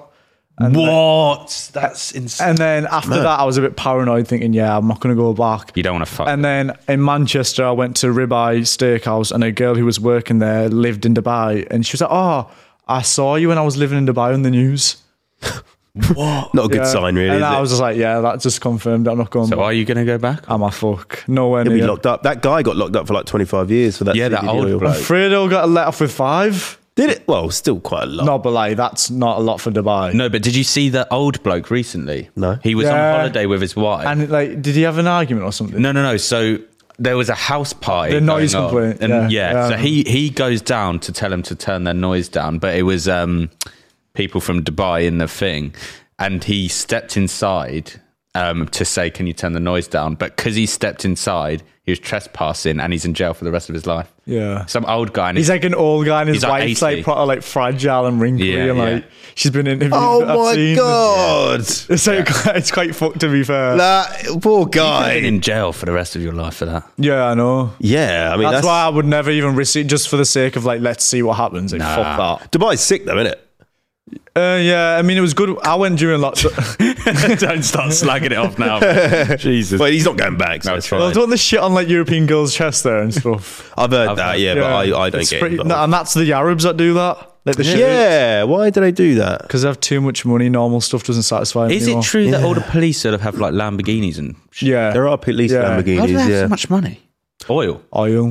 B: What? That's insane.
C: And then after that, I was a bit paranoid, thinking, "Yeah, I'm not going to go back."
B: You don't want to fuck.
C: And then in Manchester, I went to Ribeye Steakhouse, and a girl who was working there lived in Dubai, and she was like, "Oh, I saw you when I was living in Dubai on the news."
A: Not a good
C: Yeah.
A: sign, really.
C: And
A: is
C: I
A: it?
C: was just like, "Yeah, that just confirmed I'm not going
B: So
C: back."
B: are you going to go back?
C: I'm a fuck. Nowhere
A: He'll be
C: near.
A: locked up. That guy got locked up for like 25 years for that.
B: Yeah, that
A: CBD
B: old
A: oil.
B: bloke.
C: Fredo got let off with 5.
A: Did it? Well, still quite a lot.
C: No, but like that's not a lot for Dubai.
B: No, but did you see that old bloke recently?
A: No.
B: He was on
C: Yeah.
B: holiday with his wife.
C: And like, did he have an argument or something?
B: No. So there was a house party.
C: The noise
B: going on.
C: complaint,
B: And
C: yeah.
B: so he goes down to tell him to turn their noise down, but it was people from Dubai in the thing, and he stepped inside to say, "Can you turn the noise down?" But because he stepped inside, he was trespassing, and he's in jail for the rest of his life.
C: Yeah.
B: Some old guy. And
C: He's like an old guy, and his
B: He's like
C: wife's
B: 80.
C: like proper like fragile and wrinkly,
B: Yeah,
C: and like
B: yeah.
C: she's been interviewed.
A: Oh
C: I've
A: my
C: seen.
A: god!
C: It's like it's quite fucked, to be fair.
A: That poor
B: been
A: guy.
B: in jail for the rest of your life for that.
C: Yeah, I know.
A: Yeah, I mean
C: That's why I would never even risk it, just for the sake of like, let's see what happens. Like, fuck that.
A: Dubai's sick though, isn't it?
C: Yeah, I mean, it was good. I went during lockdown.
B: Don't start slagging it off now. Jesus.
A: Well, he's not going back. So
B: No,
A: it's
B: it's fine.
C: Well, don't the shit on like European girls' chests there and stuff.
A: I've heard that, yeah, but I don't
C: It's
A: get
C: pretty-
A: involved.
C: no, and that's the Arabs that do that. Like the shit.
A: Yeah, why do they do that?
C: Because they have too much money. Normal stuff doesn't satisfy them
B: Is
C: anymore.
B: it true that all the police sort of have like Lamborghinis and shit?
C: Yeah.
A: There are police
C: Yeah.
B: How do they
A: Lamborghinis,
B: have
A: yeah.
B: so much money? Oil.
C: Oil.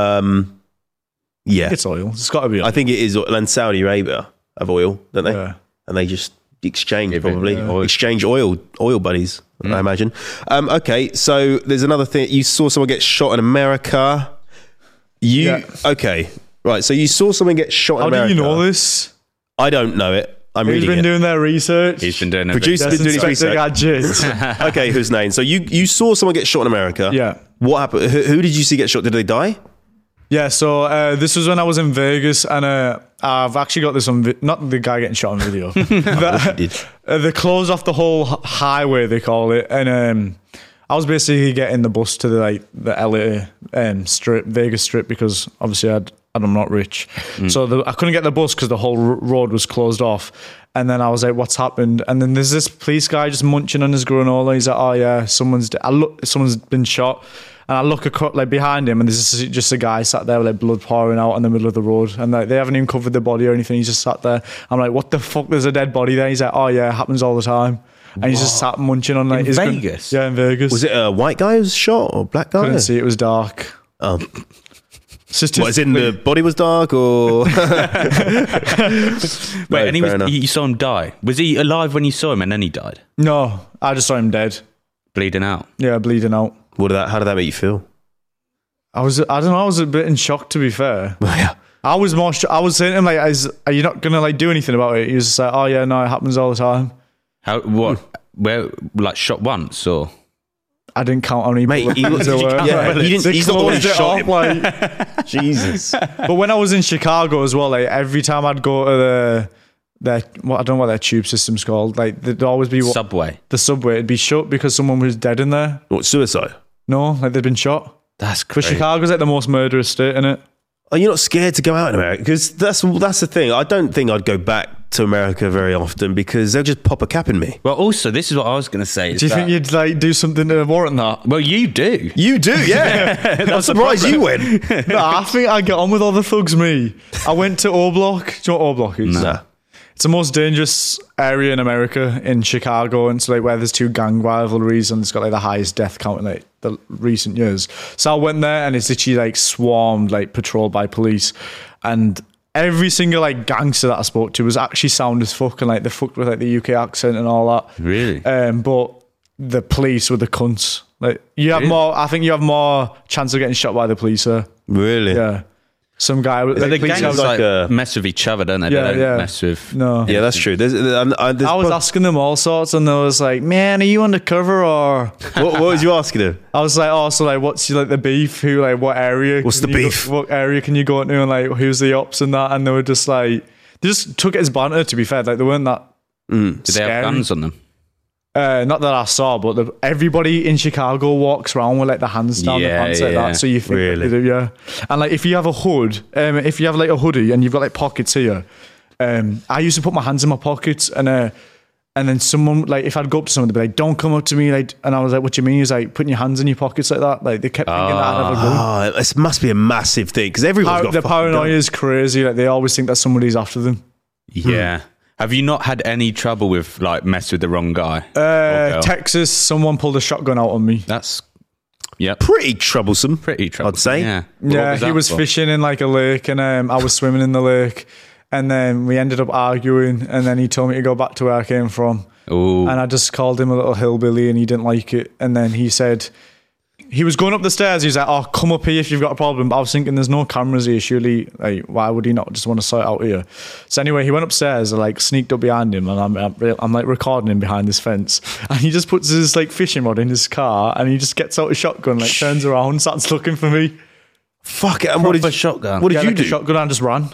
A: Yeah.
C: It's oil. It's got to be oil.
A: I think it is, and Saudi Arabia have oil, don't they?
C: Yeah.
A: And they just exchange
B: it,
A: probably
B: yeah.
A: exchange oil buddies. I imagine. Okay, so there's another thing. You saw someone get shot in America. Okay, right. So you saw someone get shot
C: How
A: in
C: do
A: America.
C: you know this?
A: I don't know it. I'm
C: Who's
A: reading
C: been
A: it.
C: doing their research?
B: He's been doing it.
A: Producer
C: That's
A: been doing his
C: Inspector
A: research.
C: Gadget.
A: Okay, whose name? So you saw someone get shot in America.
C: Yeah.
A: What happened? Who did you see get shot? Did they die?
C: Yeah, so this was when I was in Vegas, and I've actually got this on not the guy getting shot on video. They closed off the whole highway, they call it, and I was basically getting the bus to the LA strip, Vegas strip, because obviously I'm not rich, so I couldn't get the bus because the whole road was closed off. And then I was like, "What's happened?" And then there's this police guy just munching on his granola. He's like, "Oh yeah, someone's been shot." And I look across, like behind him, and there's just a guy sat there with like blood pouring out in the middle of the road, and like, they haven't even covered the body or anything. He's just sat there. I'm like, "What the fuck? There's a dead body there." He's like, "Oh yeah, it happens all the time." And he's just sat munching on like
B: In
C: his
B: Vegas?
C: yeah, in Vegas.
A: Was it a white guy who was shot or a black guy?
C: Couldn't see. It was dark.
A: Oh. What, as in the body was dark or?
B: Wait, and
A: fair enough.
B: you saw him die. Was he alive when you saw him and then he died?
C: No, I just saw him dead.
B: Bleeding out.
C: Yeah, bleeding out.
A: How did that make you feel?
C: I don't know. I was a bit in shock, to be fair.
A: Yeah.
C: I was more. I was saying to him like, "Are you not gonna like do anything about it?" He was just like, "Oh yeah, no, it happens all the time."
B: How? What? Where? Like shot once or?
C: I didn't count how many
A: Mate,
C: bullets
A: he
C: there were.
A: yeah, he didn't-
C: They
A: he's not the one who
C: closed it
A: shot
C: off,
A: him.
C: like-
A: Jesus.
C: But when I was in Chicago as well, like every time I'd go to I don't know what their tube system's called. Like there'd always be
B: Subway.
C: the subway. It'd be shut because someone was dead in there.
A: What, suicide?
C: No, like they'd been shot.
B: That's
C: But
B: crazy.
C: Chicago's like the most murderous state, innit?
A: Are you not scared to go out in America? Because that's the thing. I don't think I'd go back to America very often because they'll just pop a cap in me.
B: Well, also, this is what I was going to say. is
C: Do you think
B: that-
C: you'd like do something to warrant that?
B: Well, you do.
A: You do, yeah. I'm surprised you went.
C: No, I think I get on with all the thugs. Me, I went to O Block. Do you know what O Block is?
A: Nah.
C: It's the most dangerous area in America, in Chicago, and so like where there's 2 gang rivalries, and it's got like the highest death count in like the recent years. So I went there, and it's literally like swarmed, like patrolled by police, and every single like gangster that I spoke to was actually sound as fuck, and like they fucked with like the UK accent and all that.
B: Really?
C: But the police were the cunts. Like you have more. I think you have more chance of getting shot by the police there.
A: Really?
C: Yeah. Some guy.
B: But the
C: police
B: gangs
C: have-
B: like mess with each other, don't they?
C: Yeah,
B: They don't
C: yeah.
B: mess with.
C: No.
A: Yeah, that's true. There's
C: I was asking them all sorts, and they was like, "Man, are you undercover or?"
A: what was you asking him?
C: I was like, "Oh, so like, what's like the beef? Who like what area?
A: What's
C: can
A: the
C: you
A: beef?
C: what area can you go into, and like who's the ops and that?" And they were just like, they just took it as banter. To be fair, like they weren't that.
B: Did they have guns on them?
C: Not that I saw, but everybody in Chicago walks around with like the hands down
B: Yeah,
C: their pants like
B: yeah.
C: that. So you think
A: Really?
C: they do, yeah. And like if you have a hood, if you have like a hoodie and you've got like pockets here, I used to put my hands in my pockets and then someone like if I'd go up to someone, they'd be like, "Don't come up to me," like, and I was like, "What do you mean?" He's like, "Putting your hands in your pockets like that." Like they kept thinking that I'd have a gun.
A: Oh, this must be a massive thing because everyone's got
C: The
A: fucking
C: paranoia
A: guns.
C: is crazy. Like they always think that somebody's after them.
B: Yeah. Have you not had any trouble with like mess with the wrong guy? or girl?
C: Texas, someone pulled a shotgun out on me.
B: That's
A: Pretty troublesome.
B: pretty trouble.
A: I'd say.
B: Yeah. What
C: Yeah, he
B: that
C: was
B: for?
C: fishing in like a lake, and I was swimming in the lake, and then we ended up arguing, and then he told me to go back to where I came from,
B: Ooh.
C: and I just called him a little hillbilly, and he didn't like it, and then he said. He was going up the stairs. He's like, "Oh, come up here if you've got a problem." But I was thinking, "There's no cameras here. Surely, like, why would he not just want to sort it out here?" So anyway, he went upstairs. I like sneaked up behind him, and I'm like recording him behind this fence. And he just puts his like fishing rod in his car, and he just gets out a shotgun, like turns around, starts looking for me.
A: Fuck it. And what did
B: Proper shotgun.
A: What did
C: Get,
A: you
C: like,
A: do?
C: a shotgun and just ran.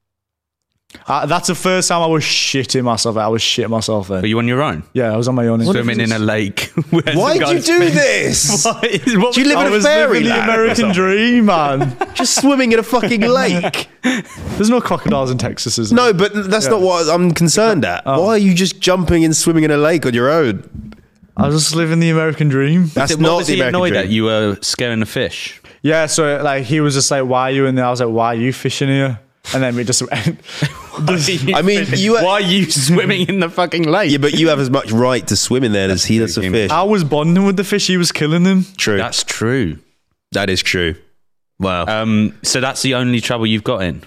C: That's the first time I was shitting myself. I was shitting myself then.
B: Were you on your own?
C: Yeah, I was on my own.
B: Swimming in a lake. where
A: Why
B: some
A: did you
B: guys
A: do
B: been-
A: this?
B: What
A: Do you live
C: I
A: in a
C: was
A: fairy
C: living the
A: land?
C: American dream, man.
A: Just swimming in a fucking lake.
C: There's no crocodiles in Texas, is there?
A: No, but that's not what I'm concerned at.
C: Oh.
A: Why are you just jumping and swimming in a lake on your own?
C: I was just living the American dream.
A: That's
B: What
A: not
B: was
A: the
B: he
A: American
B: annoyed
A: dream.
B: at? You were scaring the fish.
C: Yeah, so like he was just like, "Why are you in there?" I was like, "Why are you fishing here?" And then we just
A: I mean, you.
B: Why are you swimming in the fucking lake?
A: Yeah, but you have as much right to swim in there as he does to fish.
C: I was bonding with the fish. He was killing them.
A: True.
B: That's true.
A: That is true. Wow.
B: So that's the only trouble you've got in.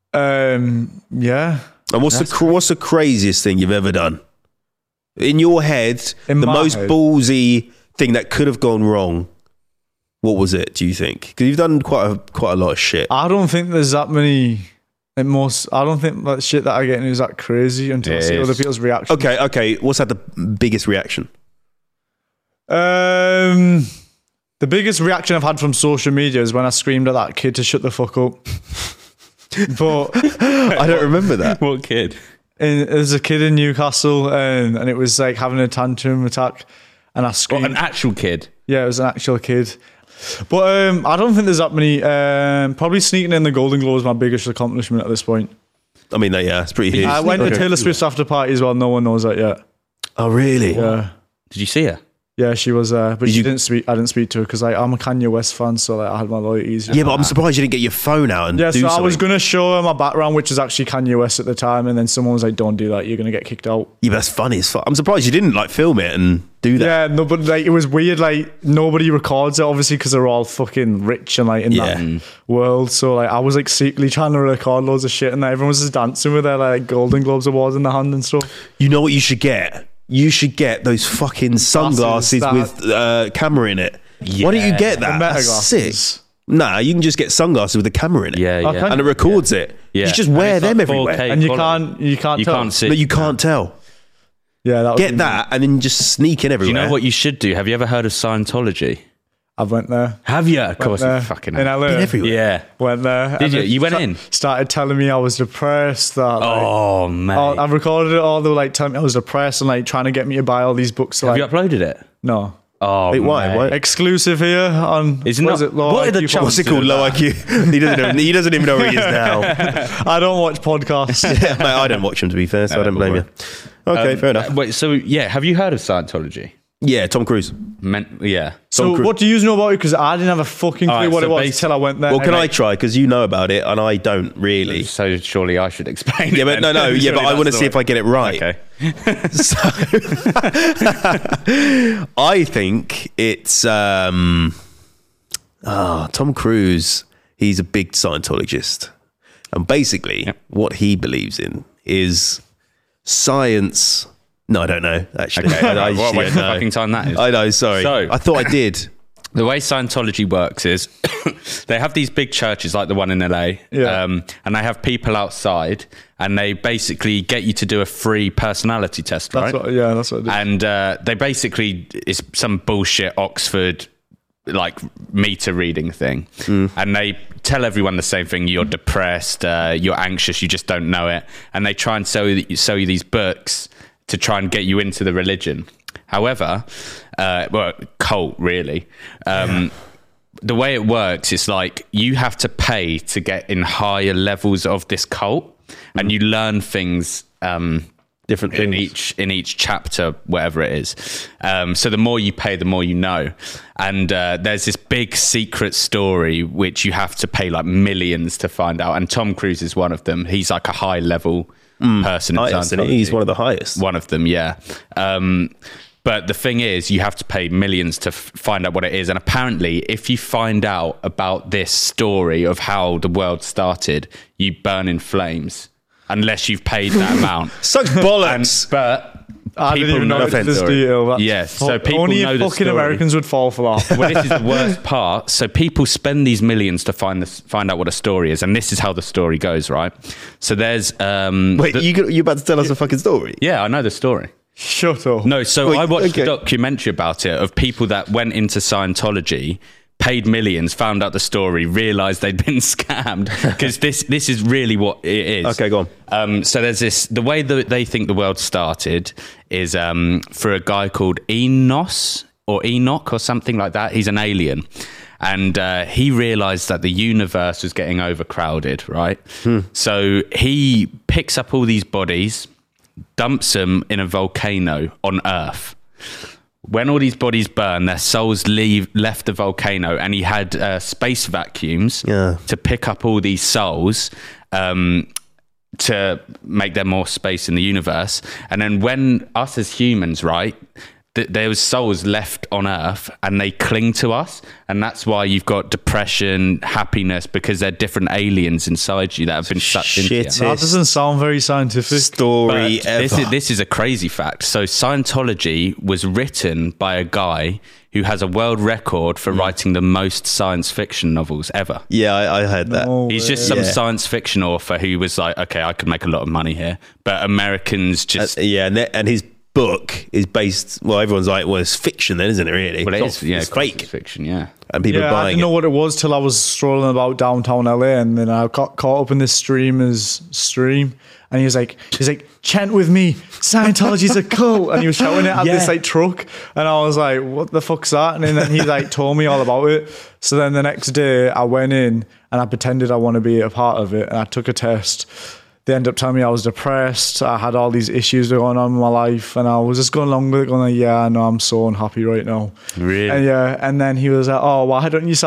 C: Yeah.
A: And what's the craziest thing you've ever done? In your head,
C: In
A: the
C: my
A: most
C: head.
A: ballsy thing that could have gone wrong. What was it? Do you think? Because you've done quite a lot of shit.
C: I don't think there's that many. At most, I don't think that shit that I get in is that crazy until I see
B: Yes.
C: other people's reaction.
A: Okay. What's that? The biggest reaction?
C: The biggest reaction I've had from social media is when I screamed at that kid to shut the fuck up. But
A: I don't remember that.
B: What kid?
C: there's a kid in Newcastle, and it was like having a tantrum attack, and I
B: What,
C: screamed.
B: an actual kid?
C: Yeah, it was an actual kid. But I don't think there's that many. Probably sneaking in the Golden Globe is my biggest accomplishment at this point.
A: I mean, it's pretty huge.
C: I went to Taylor Swift's after party as well. No one knows that yet.
A: Oh, really?
C: Yeah,
B: Did you see her?
C: yeah, she was there, but
A: Did
C: she
A: you-
C: didn't speak. I didn't speak to her because I'm a Kanye West fan, so like, I had my loyalties.
A: Yeah, but I'm surprised you didn't get your phone out and
C: Yeah,
A: do
C: so
A: something.
C: I was gonna show her my background, which is actually Kanye West at the time, and then someone was like, "Don't do that. You're gonna get kicked out."
A: Yeah, but that's funny as fuck. I'm surprised you didn't like film it and do that.
C: Yeah, no, but like it was weird. Like nobody records it, obviously, because they're all fucking rich and like in that world. So like I was like secretly trying to record loads of shit, and like, everyone was just dancing with their like Golden Globes awards in their hand and stuff.
A: You know what you should get? You should get those fucking sunglasses
C: that-
A: with camera in it. Why don't you get that?
C: The
A: That's
C: Meta-glasses.
A: sick. Nah, you can just get sunglasses with a camera in it.
B: Yeah,
C: Oh,
B: yeah.
C: can
A: And it records it.
B: Yeah.
A: You just
B: And
A: wear
B: it's
A: them
B: like
A: everywhere.
B: 4K.
C: And you
B: quality.
C: can't
B: You
C: tell.
B: can't see.
A: No, you can't tell.
C: Yeah, that would
A: Get
C: be-
A: that and then just sneak in
B: Do
A: everywhere.
B: you know what you should do? Have you ever heard of Scientology?
C: I went there.
B: Have you? Of course,
C: there.
B: you fucking
C: in
B: have.
C: LA.
A: everywhere.
B: Yeah.
C: Went there.
B: Did
C: and
B: you?
C: they
B: You went in?
C: Started telling me I was depressed. That like,
B: Oh, mate.
C: I recorded it all. They were like telling me I was depressed and like trying to get me to buy all these books.
B: have
C: Like,
B: you uploaded it?
C: no.
B: Oh,
A: Wait, why?
B: mate.
A: Why?
C: Exclusive here on
B: Isn't
C: what is
B: that-
C: it? Low
B: what are the
C: IQ
B: chances?
A: What's it called? Low IQ. He doesn't even know where he is now.
C: I don't watch podcasts.
A: Yeah, mate, I don't watch him, to be fair, so I don't blame you. Okay, fair enough.
B: Wait, so yeah, have you heard of Scientology?
A: Yeah, Tom Cruise.
B: Yeah.
C: So
A: Cruise.
C: what do you know about it? Because I didn't have a fucking clue
B: Alright,
C: what
B: so
C: it was
B: basi-
C: until I went there.
A: Well, can I try? Because you know about it, and I don't really.
B: So surely I should explain.
A: Yeah, but no. Yeah, but I want to see if I get it right.
B: Okay.
A: So, I think it's Tom Cruise. He's a big Scientologist, and basically, what he believes in is science. No, I don't know. Actually,
B: Okay.
A: I
B: What waste of fucking time that is.
A: I know. Sorry,
B: So-
A: I thought I did.
B: The way Scientology works is they have these big churches like the one in LA,
C: Yeah.
B: and they have people outside, and they basically get you to do a free personality test, right?
C: That's what I did.
B: And they basically, it's some bullshit Oxford like meter reading thing, and they tell everyone the same thing: you're depressed, you're anxious, you just don't know it, and they try and sell you these books to try and get you into the religion. However, cult really. The way it works is like you have to pay to get in higher levels of this cult, and you learn things
A: Different things.
B: in each chapter, whatever it is. So the more you pay, the more you know. And there's this big secret story which you have to pay like millions to find out. And Tom Cruise is one of them. He's like a high level person. In
A: Highest, and he's one of the highest.
B: One of them, yeah. But the thing is, you have to pay millions to find out what it is. And apparently, if you find out about this story of how the world started, you burn in flames unless you've paid that amount.
A: Such bollocks.
B: But
C: I didn't even
B: know
C: know
B: the
C: this
B: story.
C: detail. That's
B: Yes, so people
C: only
B: know the
C: fucking
B: story.
C: Americans would fall for that.
B: Well, this is the worst part. So people spend these millions to find out what a story is, and this is how the story goes, right? So there's
A: Wait, you about to tell us a fucking story?
B: yeah, I know the story.
C: Shut up.
B: No, so
A: Wait,
B: I watched
A: okay.
B: a documentary about it of people that went into Scientology, paid millions, found out the story, realised they'd been scammed, because this is really what it is.
A: Okay, go
B: on. So there's this, the way that they think the world started is for a guy called Enoch or something like that. He's an alien. And he realised that the universe was getting overcrowded, right? So he picks up all these bodies, dumps them in a volcano on Earth. When all these bodies burn, their souls left the volcano, and he had space vacuums to pick up all these souls to make there more space in the universe. And then when us as humans, right, there was souls left on Earth, and they cling to us, and that's why you've got depression, happiness, because they're different aliens inside you that have been sucked into you.
A: Shit.
C: That doesn't sound very scientific.
A: Story
B: But
A: ever.
B: this is a crazy fact. So Scientology was written by a guy who has a world record for writing the most science fiction novels ever.
A: Yeah, I heard that.
C: No
B: He's just
C: way.
B: some
A: Yeah.
B: science fiction author who was like, okay, I could make a lot of money here. But Americans just...
A: Yeah, and his book is based. Well, everyone's like, well, it's fiction, then, isn't it? Really?
B: well, it
A: It's
B: is,
A: not-
B: yeah,
A: it's fake,
B: fiction, yeah.
A: and people are
C: Yeah, I
A: buying
C: didn't know
A: it.
C: what it was till I was strolling about downtown LA, and then I got caught up in this streamer's stream, and he's like, chant with me, Scientology's a cult, and he was shouting it at this like truck, and I was like, what the fuck's that? And then he like told me all about it. So then the next day I went in and I pretended I want to be a part of it, and I took a test. They ended up telling me I was depressed. I had all these issues going on in my life, and I was just going along with it, going like, yeah, I know, I'm so unhappy right now.
B: Really?
C: And yeah, and then he was like, oh, why don't you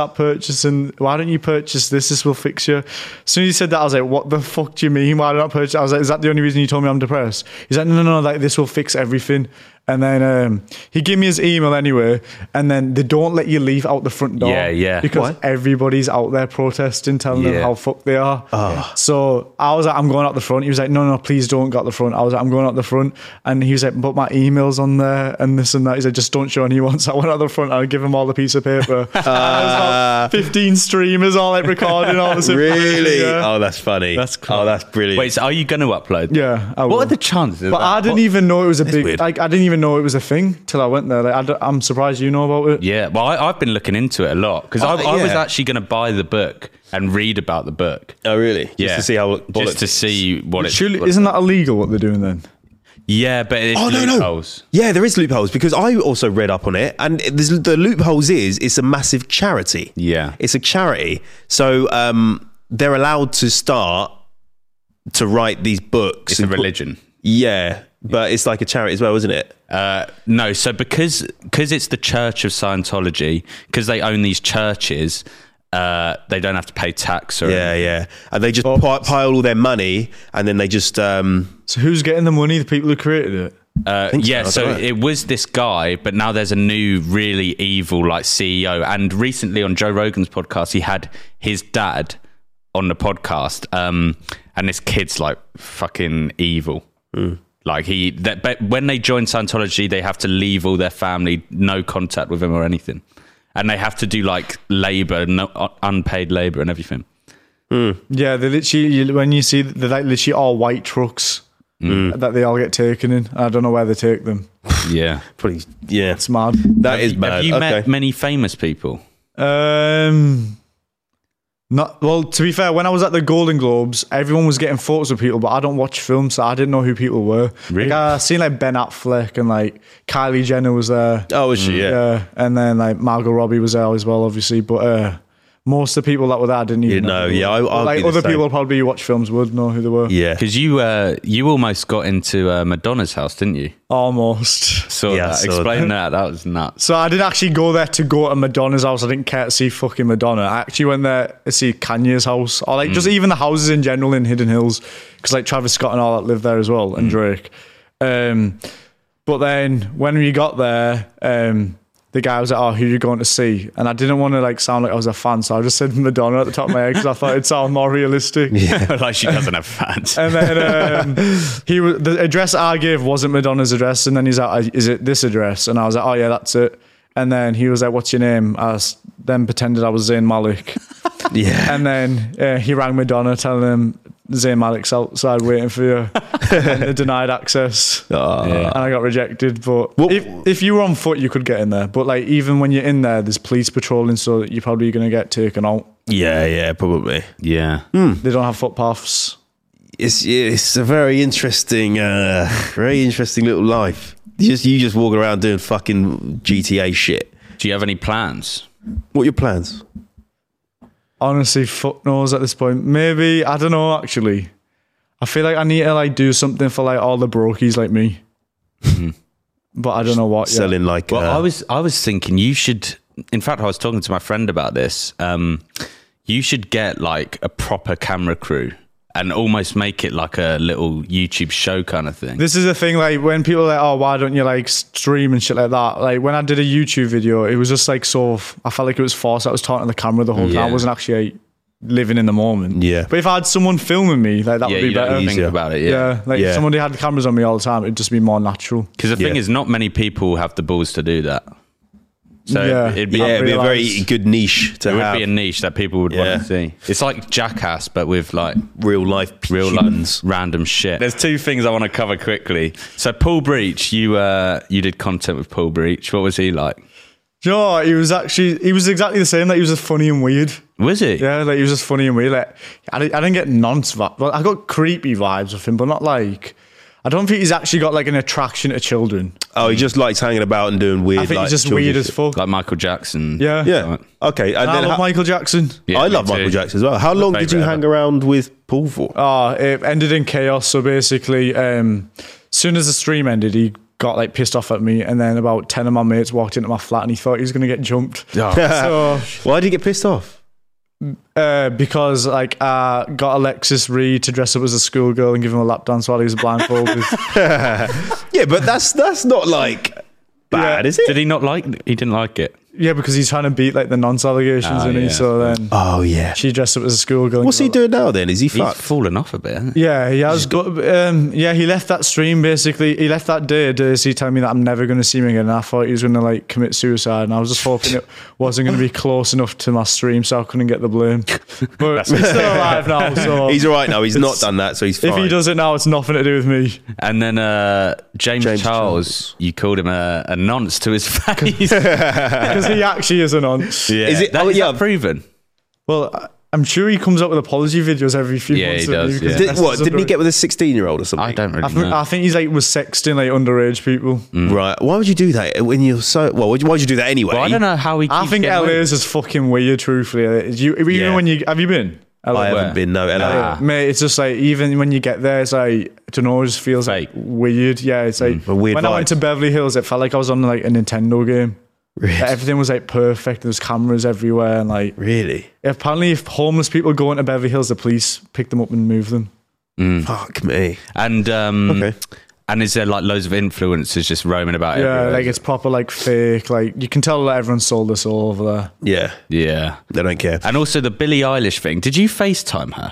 C: purchase this? This will fix you. As soon as he said that, I was like, what the fuck do you mean? Why don't I purchase? I was like, is that the only reason you told me I'm depressed? He's like, no, like this will fix everything. And then he gave me his email anyway, and then they don't let you leave out the front door.
B: Yeah.
C: Because everybody's out there protesting, telling them
B: Yeah.
C: how fucked they are. So I was like, I'm going out the front. He was like, no, please don't go out the front. I was like, I'm going out the front. And he was like, but my email's on there and this and that. He said, just don't show anyone. So I went out the front and I give him all the piece of paper. And there's about 15 streamers all like recording all this information.
A: Really?
C: Yeah.
A: Oh, that's funny.
B: That's cool.
A: Oh, that's brilliant.
B: Wait, so are you going to upload?
C: Yeah, I will.
B: What are the chances of
C: But
B: that?
C: I didn't even know it was a big.
A: weird.
C: Like I didn't even know it was a thing till I went there. Like I'm surprised you know about it.
B: Yeah, well, I've been looking into it a lot, because I was
A: yeah.
B: actually going to buy the book and read about the book.
A: Oh, really?
B: Yeah.
A: Just to see how
B: Just to see what it's...
C: Surely,
B: what-
C: isn't that illegal what they're doing then?
B: Yeah, but it's
A: Oh, no.
B: loopholes.
A: Yeah, there is loopholes, because I also read up on it, and the loopholes is it's a massive charity.
B: Yeah.
A: It's a charity. So they're allowed to start to write these books.
B: It's a
A: and put-
B: religion.
A: Yeah. but it's like a charity as well, isn't it?
B: No, so because it's the Church of Scientology, because they own these churches, they don't have to pay tax or anything.
A: Yeah. And they just pile all their money, and then they just
C: So who's getting the money? The people who created it?
B: So it was this guy, but now there's a new really evil like CEO. And recently on Joe Rogan's podcast, he had his dad on the podcast, and this kid's like fucking evil. Like but when they join Scientology, they have to leave all their family, no contact with him or anything, and they have to do like labor, unpaid labor, and everything.
C: Yeah, they literally, when you see, they're like literally all white trucks that they all get taken in. I don't know where they take them.
B: Yeah,
A: probably. Yeah,
C: It's mad.
A: that is bad.
B: Have you met many famous people?
C: Not well. To be fair, when I was at the Golden Globes, everyone was getting photos of people, but I don't watch films, so I didn't know who people were.
B: Really?
C: Like, I seen like Ben Affleck and like Kylie Jenner was there.
A: Oh, was she? Yeah.
C: And then like Margot Robbie was there as well, obviously. But most of the people that were there I didn't even know.
A: Yeah, I'll
C: like
A: be the
C: other
A: same.
C: people probably watch films would know who they were.
A: Yeah.
B: Because you almost got into Madonna's house, didn't you?
C: Almost.
B: So
A: Yeah, I saw
B: explain that. That was nuts.
C: So I didn't actually go there to go to Madonna's house. I didn't care to see fucking Madonna. I actually went there to see Kanye's house, or like just even the houses in general in Hidden Hills, because like Travis Scott and all that live there as well, and Drake. But then when we got there, the guy was like, "Oh, who are you going to see?" And I didn't want to like sound like I was a fan, so I just said Madonna at the top of my head because I thought it'd sound more realistic.
B: Like she doesn't have fans.
C: And then the address I gave wasn't Madonna's address, and then he's like, "Is it this address?" And I was like, "Oh yeah, that's it." And then he was like, "What's your name?" I then pretended I was Zayn Malik.
A: Yeah.
C: And then he rang Madonna, telling him Zayn Malik's outside waiting for you. And they denied access, and I got rejected. But if you were on foot, you could get in there. But like even when you're in there, there's police patrolling, so that you're probably going to get taken out.
A: Yeah, probably.
B: Yeah.
C: They don't have footpaths.
A: It's a very interesting little life. You just walk around doing fucking GTA shit.
B: Do you have any plans?
A: What are your plans?
C: Honestly, fuck knows at this point. Maybe, I don't know, actually. I feel like I need to like do something for like all the brokies like me. But I don't know what yet.
A: Selling like...
B: Well, I was thinking you should... In fact, I was talking to my friend about this. You should get like a proper camera crew and almost make it like a little YouTube show kind of thing.
C: This is the thing, like when people are like, "Oh, why don't you like stream and shit like that?" Like when I did a YouTube video, it was just like I felt like it was forced. I was talking to the camera the whole time. I wasn't actually like, living in the moment.
A: Yeah.
C: But if I had someone filming me, like that would be better.
B: Think about it.
C: Yeah, like if somebody had the cameras on me all the time, it'd just be more natural.
B: Because the thing is, not many people have the balls to do that. So it'd be
A: a very good niche to have.
B: It would be a niche that people would want to see. It's like Jackass, but with like
A: real life humans.
B: Random shit. There's two things I want to cover quickly. So Paul Breach, you did content with Paul Breach. What was he like?
C: You know what? He was exactly the same. Like he was just funny and weird.
B: Was he?
C: Yeah, like he was just funny and weird. Like I didn't get nonce vibes. Well, I got creepy vibes with him, but not like. I don't think he's actually got like an attraction to children.
A: Oh, he just likes hanging about and doing weird.
C: I think
A: like,
C: he's just weird as fuck.
B: Like Michael Jackson.
C: Yeah.
A: Okay. And
C: I love Michael Jackson.
B: Yeah,
A: I love Michael Jackson as well. How long did you hang around with Paul for?
C: Oh, it ended in chaos. So basically, soon as the stream ended, he got like pissed off at me, and then about 10 of my mates walked into my flat and he thought he was going to get jumped. So
A: why did he get pissed off?
C: Because like I got Alexis Reed to dress up as a schoolgirl and give him a lap dance while he was blindfolded.
A: Yeah, but that's not like bad, is it?
B: Did he not like? He didn't like it.
C: Yeah, because he's trying to beat like the nonce allegations, and he so then.
A: Oh yeah,
C: she dressed up as a schoolgirl.
A: What's he doing now then? Is he fucked?
B: He's fallen off a bit, hasn't he?
C: Yeah, he has got. He left that stream basically. He left that day to see telling me that I'm never going to see him again. And I thought he was going to like commit suicide, and I was just hoping it wasn't going to be close enough to my stream, so I couldn't get the blame. But he's still alive now, so
A: he's all right now. He's not done that, so he's fine.
C: If he does it now, it's nothing to do with me.
B: And then James Charles, you called him a nonce to his face
C: because he actually is a nonce.
B: Yeah. Is that proven?
C: Well, I'm sure he comes up with apology videos every few months.
B: He does.
A: Didn't he get with a 16-year-old or something?
B: I don't really know.
C: I think he's like was sexting like underage people.
A: Right. Why would you do that when you're so... Well, why would you do that anyway?
B: Well, I don't know how he keeps
C: I think LA is just fucking weird, truthfully. When have you been?
A: I haven't been. No, LA.
C: Mate, it's just like even when you get there, it's like I don't know, it just feels
B: Fake.
C: like weird. Yeah, it's like
A: A weird
C: when I
A: vibe.
C: went to Beverly Hills, it felt like I was on like a Nintendo game.
A: Really?
C: Like, everything was like perfect. There was cameras everywhere, and like
A: Really?
C: apparently, if homeless people go into Beverly Hills, the police pick them up and move them.
A: Fuck me.
B: And
A: Okay.
B: and is there like loads of influencers just roaming about?
C: Yeah,
B: everywhere?
C: like it's proper like fake. Like you can tell that everyone sold this all over there.
A: Yeah,
B: yeah.
A: they don't care.
B: And also the Billie Eilish thing. Did you FaceTime her?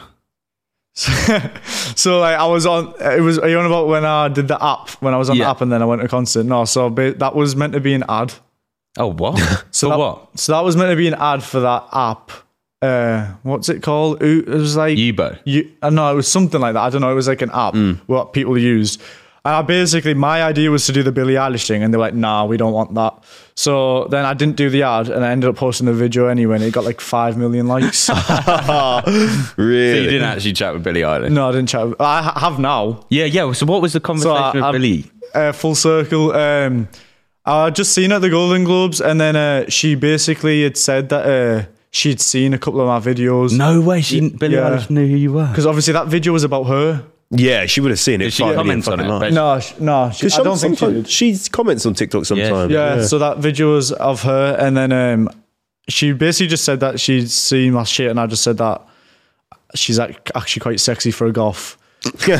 C: So like I was on. It was. Are you on about when I did the app? When I was on the
B: Yeah.
C: app and then I went to a concert. No, so that was meant to be an ad.
B: Oh, what?
C: So
B: For
C: that,
B: what?
C: So that was meant to be an ad for that app. What's it called? It was like
B: Yubo.
C: no, it was something like that. I don't know. It was like an app what people used. And basically, my idea was to do the Billie Eilish thing, and they were like, "Nah, we don't want that." So then I didn't do the ad, and I ended up posting the video anyway, and it got like 5 million likes.
B: So
A: Really?
B: you didn't actually chat with Billie Eilish?
C: No, I didn't chat. I have now.
B: Yeah. So what was the conversation with Billie?
C: Full circle. I just seen her at the Golden Globes, and then she basically had said that she'd seen a couple of my videos.
B: No way. Billie
C: Yeah.
B: Eilish knew who you were.
C: Because obviously that video was about her.
A: Yeah, she would have seen it.
B: Did she
A: 5 million
B: comment on
A: fucking
B: it?
A: likes.
C: No, I don't think she did.
A: She comments on TikTok sometimes.
C: Yeah, so that video was of her, and then she basically just said that she'd seen my shit, and I just said that she's actually quite sexy for a goth.
B: Did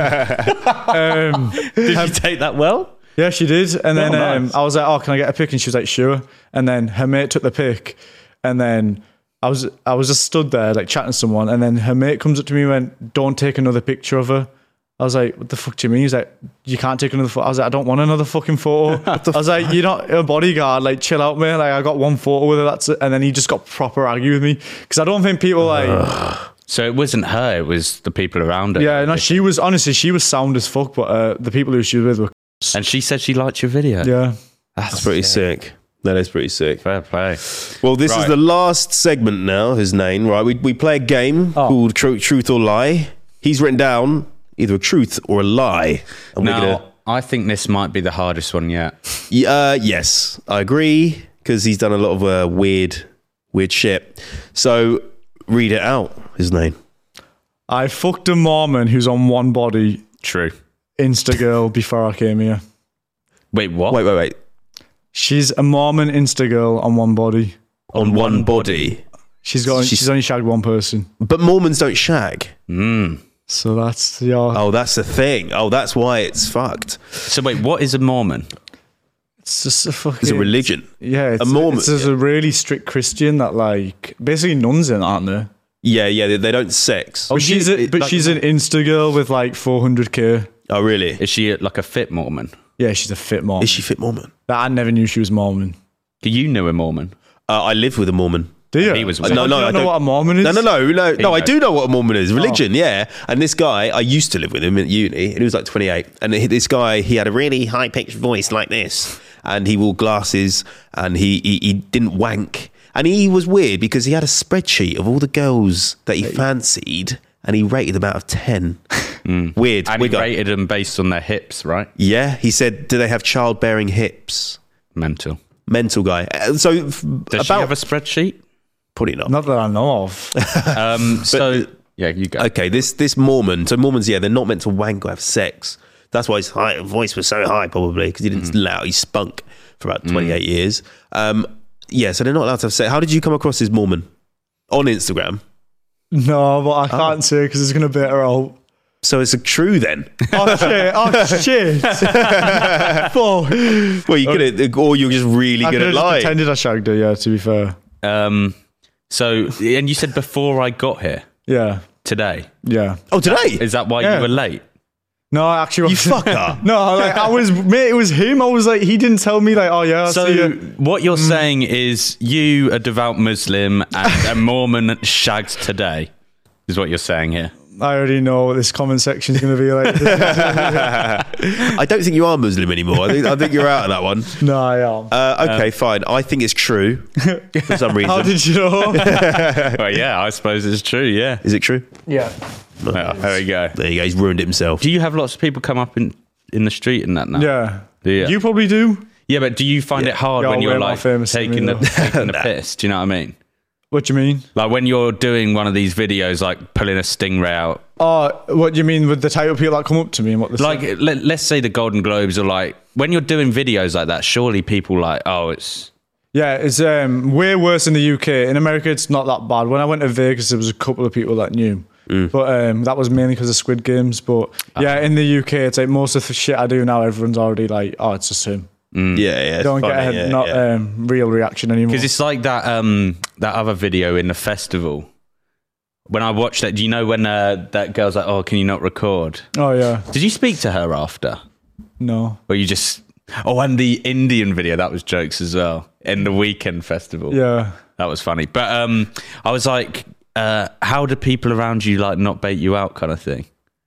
B: you take that well?
C: Yeah, she did. And then
B: nice.
C: I was like, "Oh, can I get a pic?" And she was like, "Sure." And then her mate took the pic, and then I was just stood there like chatting to someone, and then her mate comes up to me and went, "Don't take another picture of her." I was like, "What the fuck do you mean?" He's like, "You can't take another photo." I was like, "I don't want another fucking photo." I was like, "You're not a bodyguard. Like, chill out, mate. Like, I got one photo with her. That's it." And then he just got proper argue with me because I don't think people like.
B: So it wasn't her. It was the people around her.
C: Yeah, no, she was sound as fuck, but the people who she was with were.
B: And she said she liked your video.
C: Yeah.
A: That's pretty sick. That is pretty sick.
B: Fair play.
A: Well, this is
B: Right.
A: the last segment now, his name, right? We play a game called Truth or Lie. He's written down either a truth or a lie. And
B: Now, I think this might be the hardest one yet.
A: yes, I agree, because he's done a lot of weird shit. So, read it out, his name.
C: I fucked a Mormon who's on one body,
B: True.
C: Insta girl, before I came here.
B: Wait, what?
A: Wait.
C: She's a Mormon Insta girl on one body.
A: On one body.
C: She's only shagged one person.
A: But Mormons don't shag.
C: So that's your.
A: Oh, that's the thing. Oh, that's why it's fucked.
B: So wait, what is a Mormon?
C: It's just a fucking.
A: It's a religion.
C: Yeah, it's
A: A Mormon,
C: It's just a really strict Christian that like basically nuns in, aren't they?
A: Yeah, they don't sex.
C: But she's an Insta girl with like 400k.
A: Oh, really?
B: Is she like a fit Mormon?
C: Yeah, she's a fit Mormon.
A: Is she fit Mormon?
C: I never knew she was Mormon.
B: You knew a Mormon.
A: I lived with a Mormon.
C: Do you?
B: He was-
C: So
B: No,
C: how do you
A: I
C: not know
A: don't-
C: what a Mormon is.
A: No, I do know what a Mormon is. Religion,
C: Oh.
A: yeah. And this guy, I used to live with him at uni, and he was like 28. And this guy, he had a really high-pitched voice like this, and he wore glasses, and he didn't wank. And he was weird because he had a spreadsheet of all the girls that he fancied, and he rated them out of 10. Weird.
B: And
A: Weird
B: he
A: guy.
B: rated them based on their hips, right?
A: Yeah, he said, do they have childbearing hips?
B: Mental.
A: Mental guy. So
B: Does she have a spreadsheet?
A: probably not.
C: Not that I know of.
B: So yeah, you go.
A: Okay, this Mormon. So Mormons, yeah, they're not meant to wank or have sex. That's why his voice was so high, probably because he didn't allow. He spunk for about 28 years. Yeah, so they're not allowed to have sex. How did you come across this Mormon on Instagram?
C: No, but I can't say because it's going to bait her out.
A: So it's true then.
C: Oh shit! Oh shit! Fuck!
A: Well, you could have, or you're just really
C: I
A: good
C: could
A: at
C: have
A: lying.
C: pretended I shagged her. Yeah, to be fair.
B: So, and you said before I got here
C: Yeah,
B: today.
C: yeah.
A: Oh, today?
B: Is that why
C: Yeah.
B: you were late?
C: No, I actually.
A: You fucker.
C: No, like I was, mate. It was him. I was like, he didn't tell me. Like, oh yeah. I'll see
B: So
C: you.
B: what you're saying is you, a devout Muslim, and a Mormon shagged today, is what you're saying here.
C: I already know what this comment section is going to be like.
A: I don't think you are Muslim anymore. I think you're out of that one.
C: No, I am.
A: Okay, fine. I think it's true for some reason.
C: How did you know?
B: Well, yeah, I suppose it's true. Yeah.
A: Is it true?
C: Yeah.
B: Well, there we go.
A: There you go. He's ruined it himself.
B: Do you have lots of people come up in the street and that now?
C: Yeah.
B: Yeah.
C: You probably do.
B: Yeah, but do you find it hard
C: Yeah,
B: when
C: we're
B: you're
C: more
B: like
C: famous than
B: taking
C: me,
B: the
C: though.
B: taking the piss? Do you know what I mean?
C: What do you mean?
B: Like when you're doing one of these videos, like pulling a stingray out.
C: Oh, what do you mean with the type of people that come up to me and what they
B: Like,
C: say?
B: let's say the Golden Globes are like, when you're doing videos like that, surely people like, oh, it's...
C: Yeah, it's way worse in the UK. In America, it's not that bad. When I went to Vegas, there was a couple of people that knew. But that was mainly because of Squid Games. But yeah, in the UK, it's like most of the shit I do now, everyone's already like, oh, it's just him.
A: Yeah,
C: Don't get a real reaction anymore.
B: Because it's like that that other video in the festival. When I watched that, do you know when that girl's like, oh, can you not record?
C: Oh, yeah.
B: Did you speak to her after?
C: No.
B: Or you just... Oh, and the Indian video, that was jokes as well. In the Weekend Festival.
C: Yeah.
B: That was funny. But I was like, how do people around you like not bait you out kind of thing?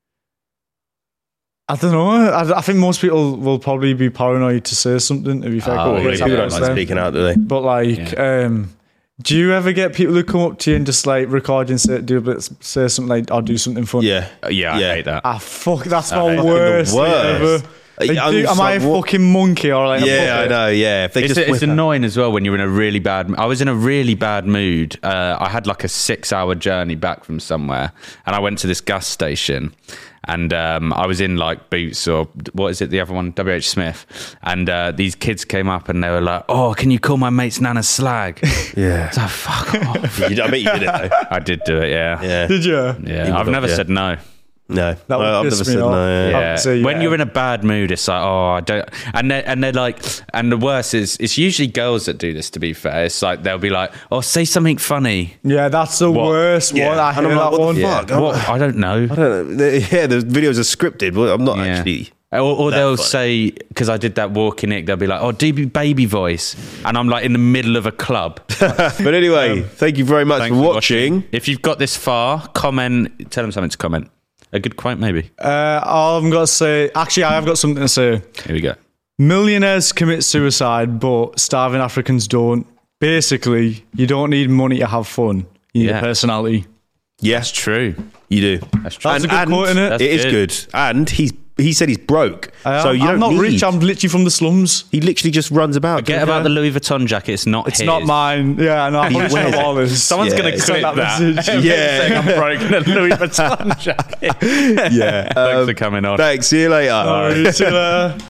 C: I don't know. I think most people will probably be paranoid to say something, to be fair.
B: Oh,
A: People
B: yeah.
A: don't like speaking out, do they?
C: But like, do you ever get people who come up to you and just like record and say something like, "I'll do something fun"?
A: Yeah.
B: Yeah, I hate that.
C: Fuck, that's
B: I hate
C: the
B: that.
C: worst.
A: The worst.
C: Thing ever. Am I a fucking monkey or like?
A: Yeah, I know. Yeah, if they
B: It's,
A: just
B: it's
A: whip out-
B: annoying as well when you're in a really bad... I was in a really bad mood. I had like a 6-hour journey back from somewhere, and I went to this gas station, and I was in like Boots or what is it, the other one, WH Smith, and these kids came up and they were like, "Oh, can you call my mate's nan a slag?"
A: Yeah.
B: So fuck off.
A: I bet you did it though.
B: I did do it, yeah.
A: Yeah.
C: Did you?
B: Yeah,
A: You
B: I've
A: would
B: never
A: have, yeah.
B: said no.
A: No,
C: That would
A: I've
C: piss
A: never
C: me
A: said
C: off.
A: no.
B: Yeah.
C: So, yeah.
B: When you're in a bad mood, it's like, oh, I don't. And they're like, and the worst is, it's usually girls that do this. To be fair, it's like they'll be like, oh, say something funny.
C: Yeah, that's the worst
A: Yeah.
C: one. I
A: And
C: hate
A: I'm like,
C: that
A: what the
C: one.
A: fuck?
B: Yeah. What? I don't know.
A: I don't know. Yeah, the videos are scripted. Well, I'm not
B: Yeah.
A: actually.
B: Or
A: that
B: they'll
A: funny.
B: say, because I did that walking it, they'll be like, oh, do baby voice. And I'm like in the middle of a club.
A: But anyway, thank you very much for
B: Thanks
A: watching.
B: If you've got this far, comment, tell them something to comment. A good quote, maybe.
C: I've got to say, actually, I have got something to say.
B: Here we go.
C: Millionaires commit suicide, but starving Africans don't. Basically, you don't need money to have fun. You need
B: Yeah.
C: a personality.
A: Yes,
B: True.
A: you do.
B: That's true.
C: That's a good quote, innit?
B: That's
A: It is
B: good.
A: good. And he said he's broke. So you
C: I'm
A: don't
C: not
A: need.
C: rich. I'm literally from the slums.
A: He literally just runs about.
B: Forget about the Louis Vuitton jacket. It's not
C: It's
B: his.
C: not mine. Yeah, I know. I probably should have
A: wears
C: all this.
B: Someone's
A: Yeah,
B: going to
A: it's
B: clip
C: like
B: that.
C: that message.
A: Yeah.
B: Saying I'm broke in a Louis Vuitton jacket.
A: Yeah.
B: Thanks for coming on.
A: Thanks. See you later.
C: All right, see you later.